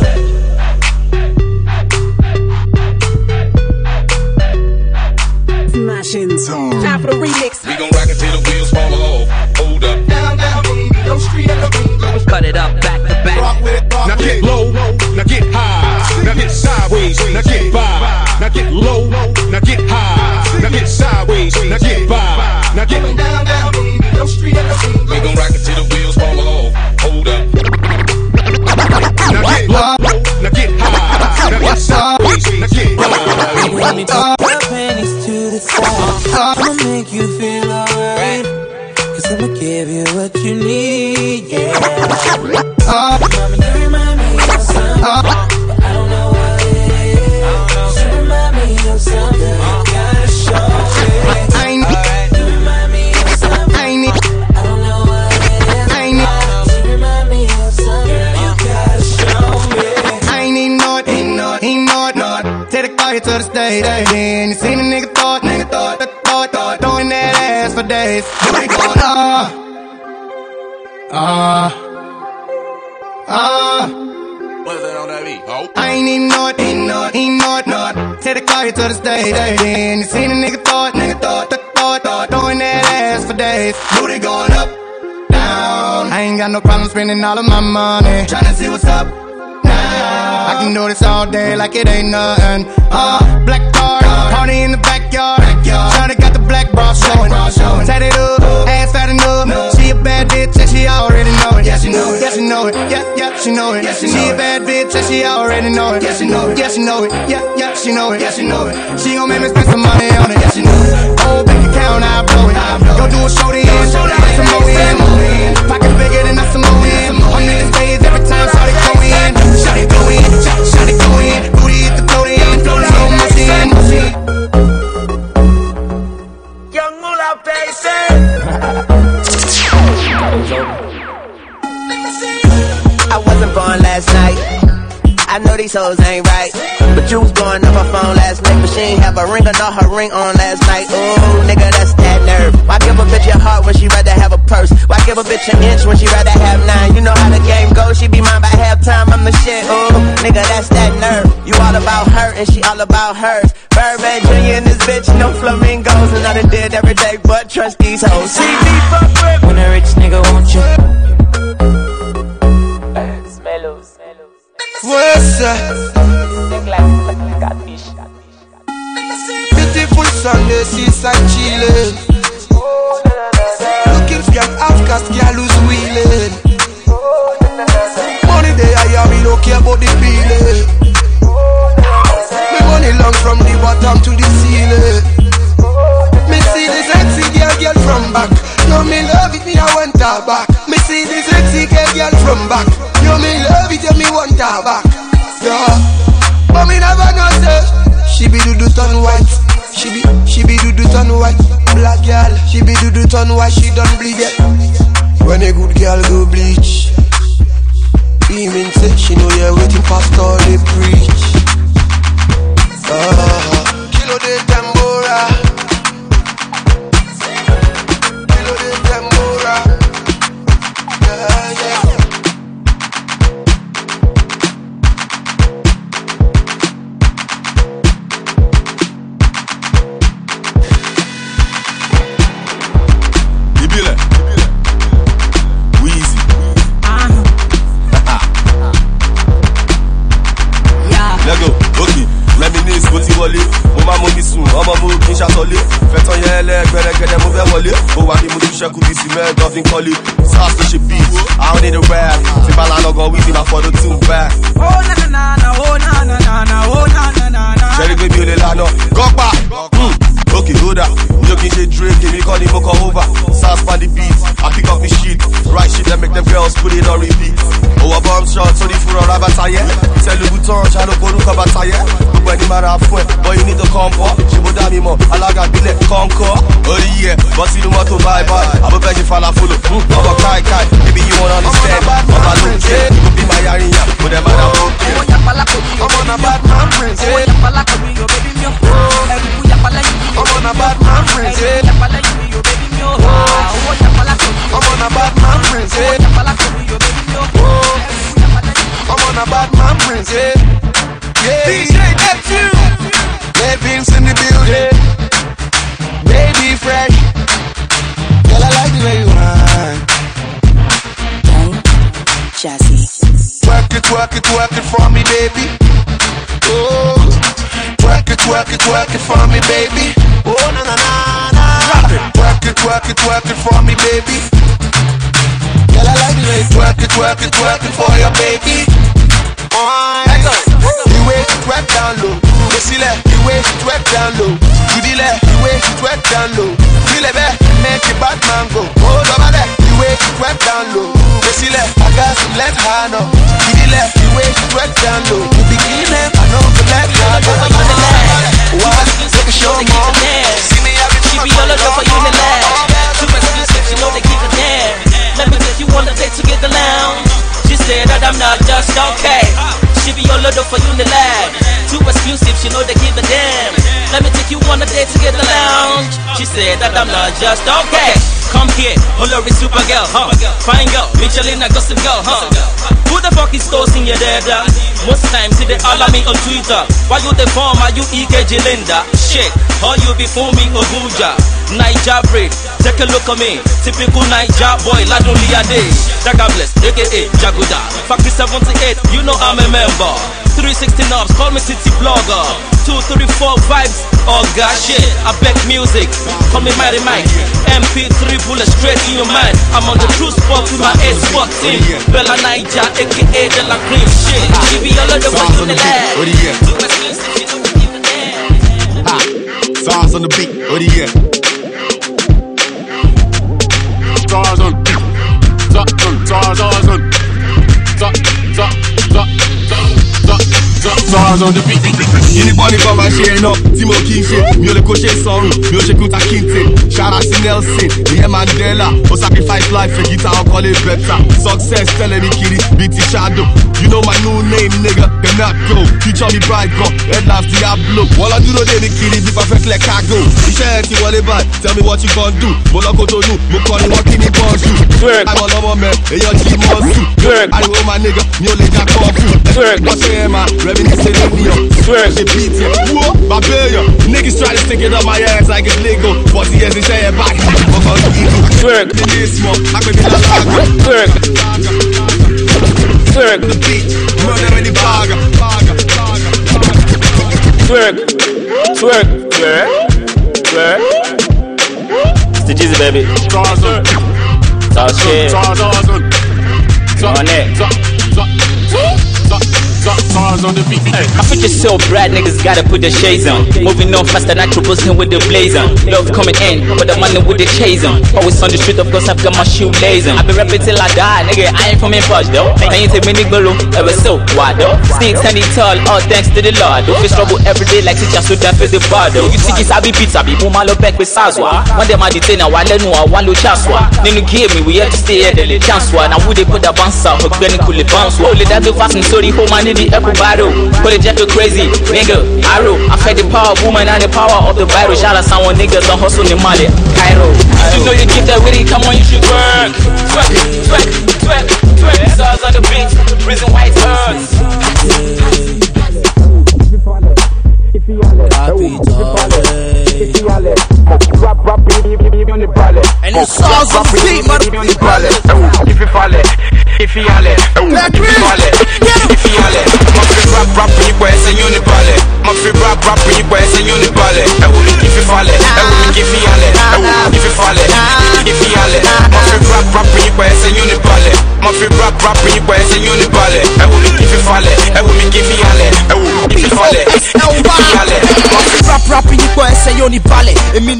Smashing time for the remix. We gon' rock it till the wheels fall off. Hold up. Down, down, baby, no street and no beat. Cut it up back to back. Rock with it, Now get low, now get high, now get sideways, now get by. Now get low, now get high, now get sideways, now get by. Now get down, down, baby, no street and no beat. We gon' rock it till the wheels fall off. Hold up. Now get low, now get high, now get sideways, now get by. Let me put your panties to the side. I'ma make you feel alright, 'cause I'ma give you what you need, yeah. Mama, you remind me of something, but I don't know what it is. You remind me of something, you gotta show me. You remind me of something, I don't know what it is. You remind me of something, you gotta show me. I ain't need not. Take the car here to the stage. Then you see the nigga thought, throwing that ass for days. We going What is that on that beat? Oh. I ain't need not. Take the car here to the stage. Then you see the nigga thought, throwing that ass for days. Booty going up, down. I ain't got no problem spending all of my money, tryna see what's up. I can do this all day like it ain't nothing. Black card, party in the backyard. Shawty got the black bra showing. Tatted up, ass fat enough. She a bad bitch and she already know it. Yeah, she know it. Yeah, she know it. Yeah, she know it. She a bad bitch and she already know it. Yeah, she know it. Yeah, she know it. Yeah, she know it. Yeah, she know it. She gon' make me spend some money on it. Yeah, she know it. Whole bank account, I blow it. Go do a show to end, some more in. Pocket bigger than a Samoan. I'm in the stage every time Shawty go in. Shawty go in. Shawty go in. Booty hit the float in. Slow motion. Young Moolah, baby. I wasn't born last night. I know these hoes ain't right, but you was blowing up her phone last night, but she ain't have a ring or not her ring on last night. Ooh, nigga, that's that nerve. Why give a bitch a heart when she rather have a purse? Why give a bitch an inch when she rather have 9? You know how the game goes, she be mine by halftime, I'm the shit. Ooh, nigga, that's that nerve. You all about her and she all about hers. Birdman Jr. and this bitch, no flamingos, and I done did every day but trust these hoes. See me fuck with when a rich nigga want you. Smellos. What's up? Beautiful Sunday, seaside chillin'. Looking scared, outcast, girl who's wheeling. Money day, I we don't care about the feeling. Me money long from the bottom to the ceiling. Me see this sexy girl from back. Yo, me love it, me I want her back. Me see this sexy girl from back. Yo, me love it, yo, me want her back. Yeah, but me never know say she be do turn white. She be do turn white. Black girl, she be do turn white. She done bleed it. When a good girl go bleach, he mean say she know you're waiting past all they preach. Kilo de tambora. ṣàtọ̀lé. Fẹ̀tọ̀ yẹn lẹ́gbẹ̀rẹ̀gẹ̀dẹ̀ mo fẹ́ wọlé. Ó wà ní mo tún ṣẹ́kù bí cement ọ̀fìn kọ́lé. Sauce tó ṣe beat, I don't need a rap. Tí bá lánàá gan wí sí máa fọ́dún tún back. Oh na na na, oh na na na, oh na na na. Ṣẹ́rí pé mi ò lè lánà. Gọ́pà! Okay, hold up. You can say Drake, me call him over. Sauce on the beat, I pick up his shit. Right shit that make them girls put it on repeat. Oh, a bomb shot, so the food on Rabataye. Tell the bouton, channel go to Kabataye. But when you matter of foot, but you need to come up. She would have me more, I like a billet, concord. Oh yeah, but see the motto bye bye. I'm a veggie fall full of I'm a kai. Maybe you won't understand. I'm a look, you could be my area, but them man are okay. I'm on a bad man prince, yeah. I'm on a bad man prince, yeah. I'm on a bad man prince, yeah. I'm on a bad man prince, yeah. Yeah. DJ F2. Baby's in the building. Baby fresh. Girl, I like the way you whine. Jazzy. Twerk it for me, baby. Oh. Twerk it for me, baby. Oh, na na na na. Twerk it for me, baby. Girl, I like the way you twerk it for your baby. The way you twerk down low. You see that? The way you twerk down low. You do that? The way you twerk down low. Feel it back, make the bad man go. Hold over there. The way you twerk down low. You see that? I got some left hand up. You do that? The way you twerk down low. You be cleaning, I know the left hand up. What? Take a show, mom. See me every time. She be all over for you in the lab. Too much music, you know they keep it down. Let me take you on a date to get the lounge. She said that I'm not just okay. She be all over for you in the lab. Too exclusive, she know they give a damn. Let me take you on a date to get the lounge. She said that I'm not just okay. Come here, Olori super girl, huh? Fine girl, Michelina gossip girl, huh? Who the fuck is toasting your dada? Most times they holler me on Twitter. Why you the form, are you EKG Linda? Shit, how you be for me Obuja? Naija breed, take a look at me. Typical Naija boy, Ladolia Day. Daga Bless, aka Jaguda. Factory 78, you know I'm a member. 360 knobs, call me city blogger. 2, 3, 4 vibes, oh god shit. I beg music, call me Mighty Mike. MP3 bullet straight in your mind. I'm on the true spot with my A-Spot team. Bella Naija, aka De La Cream shit. She be all over the way in the lab. What do you get? Stars on the beat, what do you get? Stars on. Stars on the beat. Anybody got my share up? Timo King shit. Mi ò lè kó ṣe sọ̀rùn, mi ò ṣe Kunta Kinte. Shout out to Nelson, yeah Mandela. O sacrifice life for guitar, I'll call it better. Success telling me kiri, big T Shadow. You know my new name, nigga. Can not go. Future me bright go. Headlines Diablo. All I do no day me kiri, be perfect like cargo. Iṣẹ́ ẹ̀ ti wọlé bad. Tell me what you gon' do. Mo lọ Kotonu, mo kọ́ ni wọ́n kí ni bọ́ọ̀ jù. I'm on number man, èèyàn jí mọ́ sùn. Ariwo my nigga, mi ò lè já kọ́ fún. Wọ́n ṣe é ma, reminiscing of me. She beat ya, whoa, Barbarian. Niggas try to stick it up my ass like it's legal. But he hasn't said back. Fuck on the ego. Twerk. In this smoke, I could be the lager. Twerk. Twerk. The beat, murder in the bagger. Twerk. Twerk. Twerk. Twerk. It's the Jizzy, baby. Tarzan. Tarzan. Tarzan. On it. Stars on the beat. My future's so bright, niggas gotta put their shades on. Moving on faster, natural buzzing with the blaze on. Love coming in, but the money with the chase on. Always on the street, of course, I've got my shoelace on. I been rapping till I die, nigga, I ain't from in budge though. I ain't take me nigga, ever so wide though. Still standing tall, all thanks to the Lord. Don't face trouble every day like teacher, so that face the bar though. You think it's I be pizza, be boom, I look back with Sazwa. One day my detain, I want to know, I want to chaswa. Then you give me, we have to stay here, the chance one. Now would they put the bounce out, hook Benny cool bounce. Only that do fast and sorry, home and in the apple battle. Put it jacket crazy, nigga, arrow. I fed the power of woman and the power of the Bible. Shout out someone niggas don't hustle in Mali, Cairo. You know you keep that with it, come on, you should work. Twerk, twerk, twerk, twerk. Stars on the beat, reason why it hurts. And it's stars on the beat, man. If you fall it, if you fall it, if you fall it, my free rap in your boys and you ballet. My free rap in your boys and you ballet. If you fall it,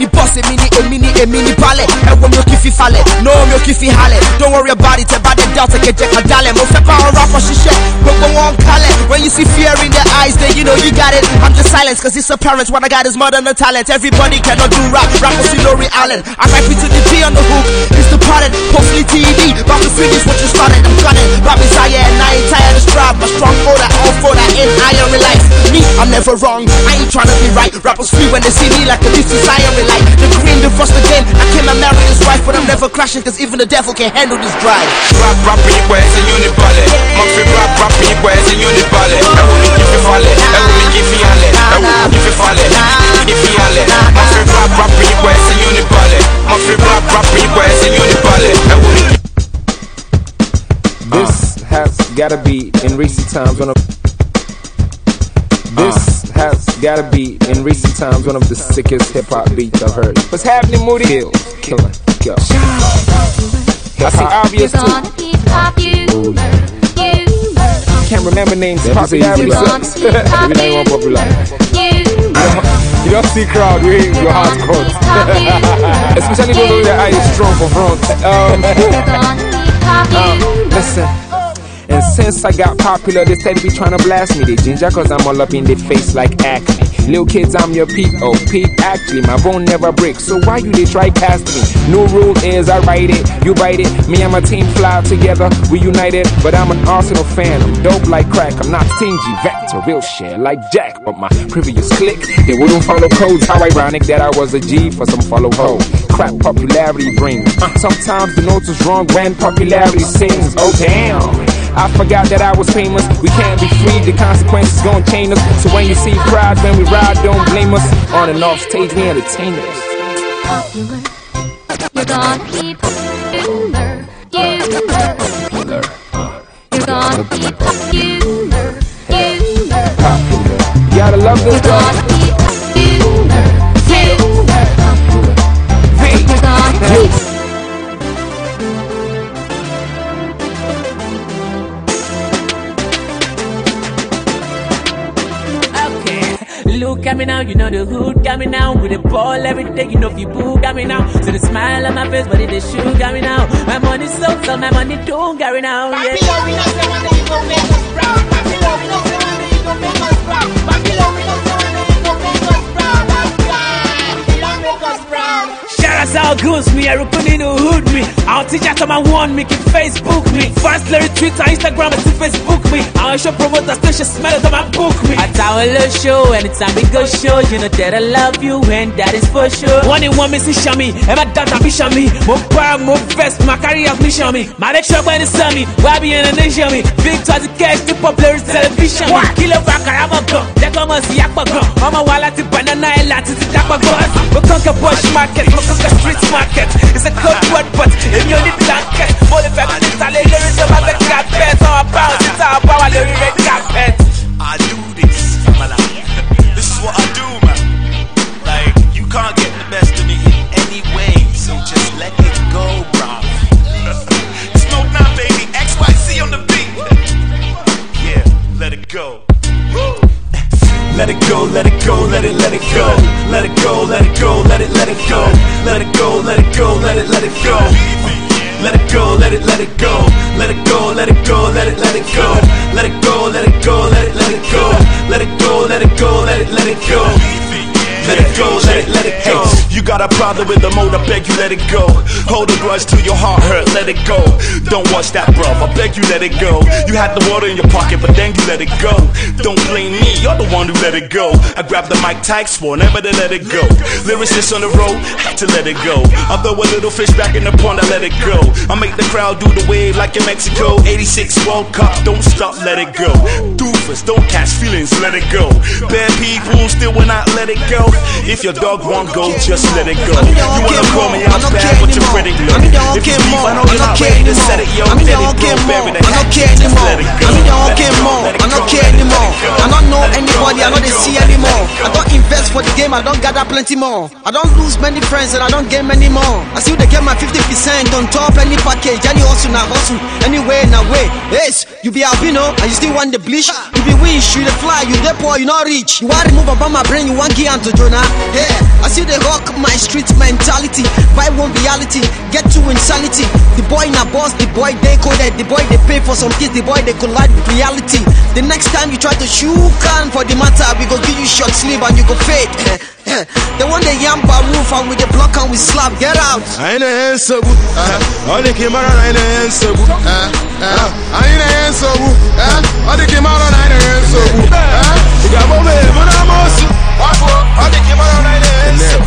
boss, a mini pallet. And when you keep falling, no, you keep hale. Don't worry about it, about the doubt, I can check a dollar. Most of our rappers, she shit, but one color. When you see fear in their eyes, then you know you got it. I'm just silent, cause it's apparent. What I got is more than a talent. Everybody cannot do rap, rappers, you know, Allen. I rap it to the G on the hook, it's the product, postly TED. About to finish what you started, I'm gunning. Rap is higher and I ain't tired of strive. My strong order, all for that in iron life. Me, I'm never wrong, I ain't trying to be right. Rappers free when they see me like a this is iron light. The green, the first again, I came and married his wife, but I'm never crashing, cause even the devil can handle this drive. Rap igual ese unibale. Muffy rap igual ese unibale. If you fall it, if you fall it, if you fall it, if you fall it. Muffy rap igual ese unibale. Muffy rap igual ese unibale. This has gotta be in recent times one of the sickest hip hop beats I've heard. What's happening, Moody? Killing. I see obvious too. Can't remember names. Popularity sucks. Every name won't popularize. You don't see crowd, we hit your heart codes. Especially those that are strong for front. Listen. And since I got popular, they said be trying to blast me. They ginger cause I'm all up in their face like acne. Little kids, I'm your peep. Oh, peep, actually, my bone never breaks. So why you they try cast me? No rule is I write it, you write it. Me and my team fly together, we united. But I'm an Arsenal fan, I'm dope like crack. I'm not stingy, vector, real share like Jack. But my previous clique, they wouldn't follow codes. How ironic that I was a G for some follow ho. Crap popularity brings. Sometimes the notes is wrong when popularity sings. Oh damn. I forgot that I was famous. We can't be free, the consequences gon' chain us. So when you see pride, when we ride, don't blame us. On and off stage, we entertain us. Popular, you're gonna be popular. You're gonna be popular. You gotta love this dog. Look at me now, you know the hood got me now. With a ball every day, you know if you boo got me now. So the smile on my face, but it the shoe got me now. My money so my money don't got me now. Yeah. Babylon, we know say one day you gon' make us proud. Babylon, we know say one day you gon' make us proud. Babylon, we know say one day you gon' make us proud. Babylon, make us proud. Shout out goons me, I open in the hood me. I'll teach you someone one, make it Facebook me. First Larry Twitter, Instagram, and Facebook me. I'll show promoters, station smell it, my book me. At our little show, anytime we go show, you know that I love you, and that is for sure. One in one, me see Shami, and my dad be Shami. More power, more vest, my career me Shami. My next show when it's sunny, why be in a nation me? Big to the cash, the popular television. Kill a backer, I'm a gun. They come and see a gun. Mama wallet, banana, and latin, it's a gun. We conquer Bush Market, we conquer street market. It's a code word, but if you need blanket, more the fact is that there is a matter of carpet. All about it's all about the red carpet. I do this, my life. This is what I do, man. Like, you can't get the best of me in any way, so just let it go, bro. Smoke now, baby. XYZ on the beat. Yeah, let it go. Let it go, let it go, let it go. Let it go, let it go, let it go. Let it go, let it go, let it go. Let it go, let it go. Let it go, let it go, let it go. Let it go, let it go, let it go. Let it go, let it go, let it go. Let it go, let it go. You got a problem with the mode, I beg you let it go. Hold a grudge till your heart hurt, let it go. Don't watch that, bruv, I beg you let it go. You had the water in your pocket, but then you let it go. Don't blame me, you're the one who let it go. I grabbed the mic tight, swore never to let it go. Lyricists on the road, had to let it go. I throw a little fish back in the pond, I let it go. I make the crowd do the wave like in Mexico. 86 World Cup, don't stop, let it go. Doofus, don't catch feelings, let it go. Bad people still will not let it go. If your dog won't go, just let it go. You wanna call me out bad, but your credit low. If you leave, I know you're not ready to set it, yo. Let it go, bury the hat, just let it go. I don't care anymore. I don't know anybody, I don't see anymore. I don't invest for the game, I don't gather plenty more. I don't lose many friends and I don't gain many more. I still they get my 50% on top any package. Any hustle now hustle, anyway now way. Yes, You be albino and you still want the bleach. You be wish, you the fly, you the poor, you not rich. You want remove about my brain, you want get into Jonah. Yeah, I see the rock my street mentality. Vibe one reality, get to insanity. The boy na boss, the boy they coded, the boy they pay for some kids, the boy they collide with reality. The next time you try to shoot can for the matter, we go give you short sleeve and you go fade. They want the yamba roof and with the block and we slap. Get out. I ain't a answer. All the came out I ain't a answer. I ain't a answer. All the came out I ain't a answer. You got more man, but I'm also. All the came out I ain't a answer.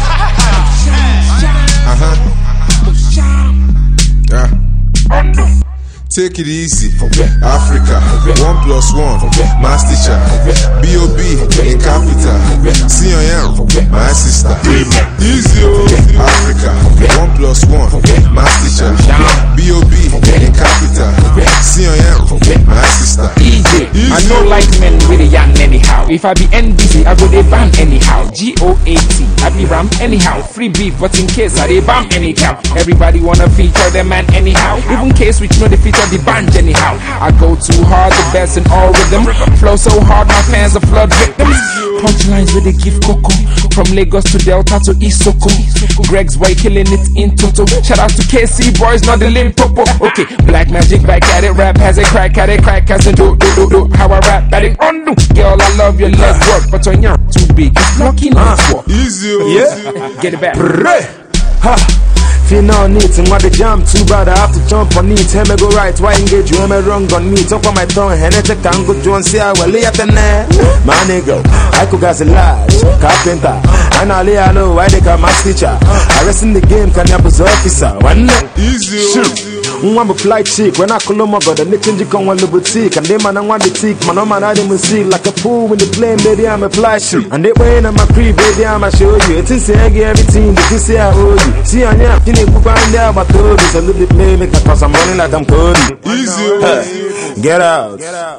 Take it easy, Africa, 1+1, mass teacher, B.O.B. in capital, C.O.M. my sister. Easy, Africa, 1+1, mass teacher, B.O.B. in capital, C.O.M. my sister. Easy. I don't like men with a yarn anyhow. If I be NBC, I go they ban anyhow. G.O.A.T. I be ram anyhow. Free beef, but in case I they bam anyhow. Everybody wanna feature them man anyhow. Even case which know the feature the band anyhow. I go too hard, the best in all rhythm. Flow so hard, my fans are flood victims. Punchlines with the gift coco. From Lagos to Delta to Isoko. Greg's boy killing it in Toto. Shout out to KC boys, not the Limpopo. Okay, Black Magic back at it. Rap has a crack at it. Crack has a do. How I rap at it. Undo. Girl, I love your less work, but when you're too big, it's lucky not work. Easy, yeah. Get it back. Ha. Feel no need to want the jam too bad. I have to jump on it. Hey, me go right, why engage you? Hey, me wrong on me. Talk on my tongue, and I take tango Jones. See, I will lay at the net. My nigga, I could gas a large carpenter. And I lay, I know why they call my teacher. I rest in the game, can you be officer? One easy. I'm a flight chick. When I call them, I got the little you come on the boutique. And they man, I want the tick. Man, I'm an item see like a pool when the plane, baby. I'm a fly chick. And they wait on my pre, baby. I'ma show you. It's in everything. They can say I owe you. See, I am. But a little bit maybe because I'm running like I'm good. Easy. Get out.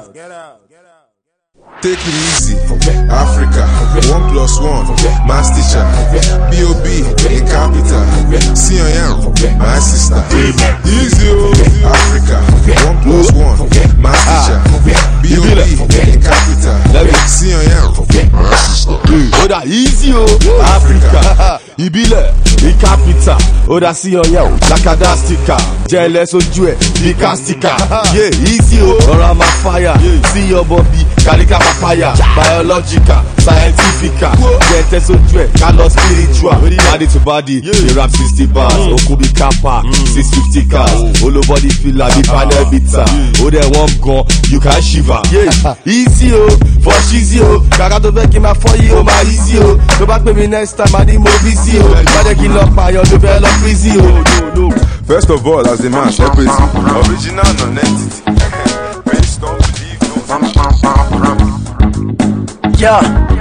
Take it easy, Africa, 1+1, mass teacher, B.O.B. in capital, C.O.M. my sister. Easy, Africa, 1+1, mass teacher, B.O.B. in capital, C.O.M. my sister. Oh, that easy, Africa, Ibile, in capital, oh, that C.O.M. Lakadastica, jealous of you, Dicastica, yeah, easy, or I'm a fire, see your Bobby, Kalika. Papaya, biological, scientifica, get so dread, cannot spiritual, body to body, you rap 60 bars, Okubi Kappa, 650 cars, all over the feel like the panel bitter, oh, there one gun, you can shiver, yeah, easy, for cheesy, Kaka to back in my 4 year, my easy, go back with me next time, I need more busy, but they kill up my own develop easy, no. First of all, as the man, original non-entity, brainstorm to leave Yeah,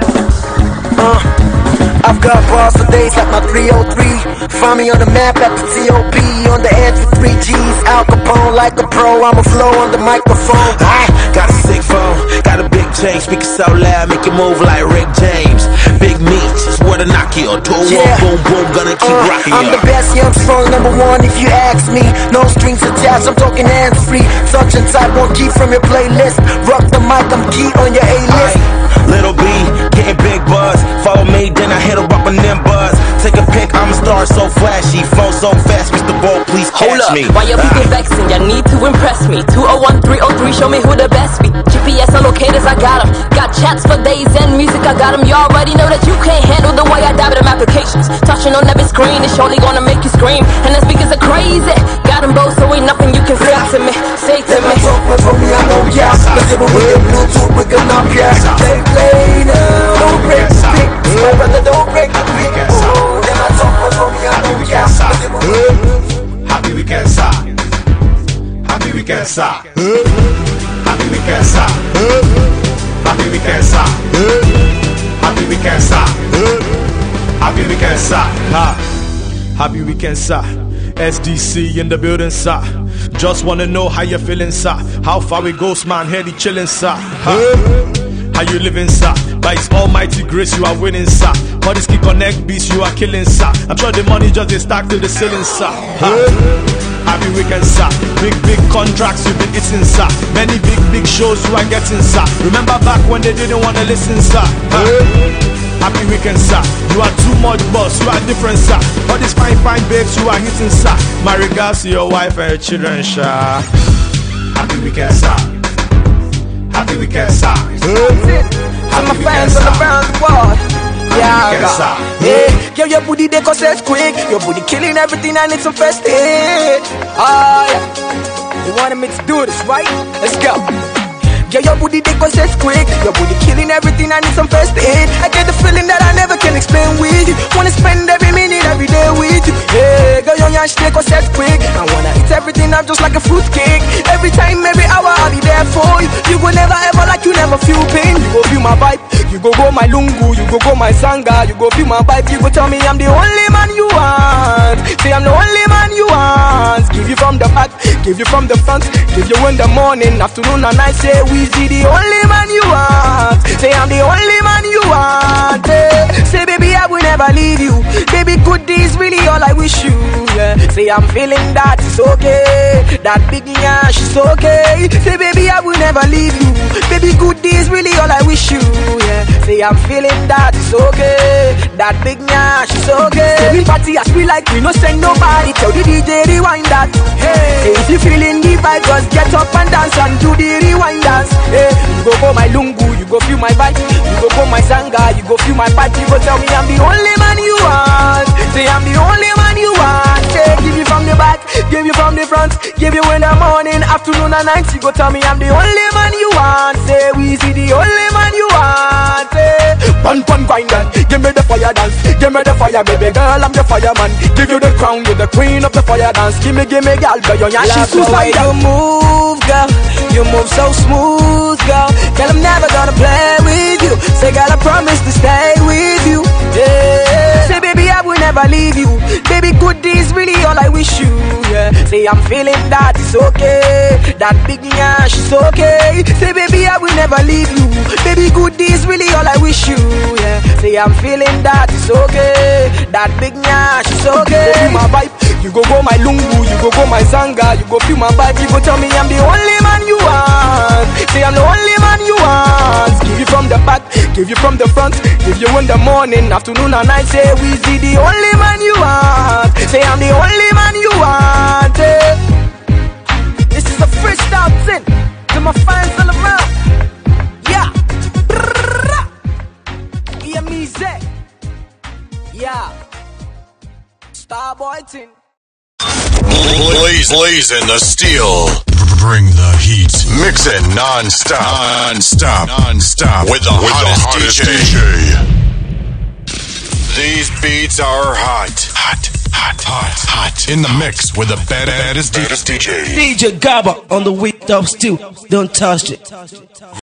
I've got bars for days like my 303. Find me on the map at the TOP, on the edge with 3 G's. Al Capone like a pro, I'ma flow on the microphone. I got a sick phone, got a big chain, speaking so loud, make it move like Rick James. Big meat, it's where to knock you. Boom, boom, gonna keep rocking I'm the best, yeah, I'm strong, #1 if you ask me. No strings attached, I'm talking hands-free. Touch and type, one key from your playlist. Rock the mic, I'm key on your A-list. Little B, getting big buzz. Follow me, then I hit her up and then buzz. Take a pic, I'm a star so flashy. Flow so fast, Mr. Ball, please catch me. Why you people vexing? You need to impress me. 201-303, show me who the best be. GPS and locators, I got 'em. Got chats for days and music, I got 'em. You already know that you can't handle the way I dive them applications. Touching on every screen is surely gonna make you scream. And the speakers are crazy. Got 'em both, so ain't nothing you can say to me. Say to me. For me, I know, yeah. Let's give away Bluetooth, we can knock, yeah. Play now, don't break the beat. My brother, don't break the beat. Then I talk for me, I know, yeah. Let's give away. Happy weekend, sir. Happy weekend, sir. Happy weekend, sir. Happy weekend, sir. Happy weekend, sir. Happy weekend, sir. Happy weekend, sir. SDC in the building, sir. Just wanna know how you feeling, sir. How far we go, man? Heady chillin', sir. How Are you living, sir? By His almighty grace, you are winning, sir. For this key connect beats, you are killing, sir. I'm sure the money just is stacked to the ceiling, sir. Happy weekend, sir. Big contracts you've been eating, sir. Many big shows you are getting, sir. Remember back when they didn't want to listen, sir. Happy weekend, sir. You are too much boss, you are different, sir. All these fine babes you are hitting, sir. My regards to your wife and your children, sir. Happy weekend, sir. Happy weekend, sir. And my fans all around the world. Yeah, God. Hey, girl, your booty they cause it's quick. Your booty killing everything, I need some first aid. Oh yeah. You wanted me to do this, right? Let's go. Girl, your booty they cause it's quick. Your booty killing everything, I need some first aid. I get the feeling that I never can explain with you. Wanna spend every minute, every day with you. Hey, girl, your yash they cause it's quick. I wanna eat everything up just like a fruit cake. Every time, every hour, I'll be there for you. You will never ever like you never feel pain. You go feel my vibe. You go my lungu, you go my zanga. You go feel my vibe, you go tell me I'm the only man you want. Say I'm the only man you want. Give you from the back, give you from the front. Give you in the morning, afternoon and night. Say we see the only man you want. Say I'm the only man you want. Say baby I will never leave you. Baby good is really all I wish you. Yeah. Say I'm feeling that it's okay. That big nyash is okay. Say baby I will never leave you. Baby good is really all I wish you. Yeah. Say I'm feeling that it's okay. That big nyash is okay. Say we party as we like, we no send nobody. Tell the DJ rewind that. Hey, if you feeling the vibe, just get up and dance and do the rewind dance. Hey, you go my lungu, you go feel my vibe. You go my zanga, you go feel my vibe. You go tell me I'm the only man you want. Say I'm the only man you want. Say give you from the back, give you from the front, give you in the morning, afternoon and night. You go tell me I'm the only man you want. Say we see the only man you want. Pun grinder, give me the fire dance. Give me the fire, baby girl, I'm the fireman. Give you the crown, you're the queen of the fire dance. Give me, girl, girl, you're she's suicide. You move, girl, you move so smooth, girl. Girl, I'm never gonna play with you. Say, girl, I promise to stay with you. Yeah. Say, baby, I will never leave you. Baby, good is really all I wish you. Yeah. Say, I'm feeling that it's okay. That big nyash is okay. Say, baby, I will never leave you. Baby, good is really all I wish you. Yeah. Say I'm feeling that it's okay. That big nyash is okay. You go feel my vibe, you go my lungu, you go my zanga. You go feel my vibe, you go tell me I'm the only man you want. Say I'm the only man you want. Give you from the back, give you from the front, give you in the morning, afternoon and night. Say we see the only man you want. Say I'm the only man you want. This is a freestyle thing to my fans all around. Yeah. Yeah, Starboy thing. Blazing the steel. Bring the heat. Mix it non-stop. With the hottest DJ. These beats are hot. In the mix with the baddest DJ. DJ Gabba on the weak dope still. Don't touch it.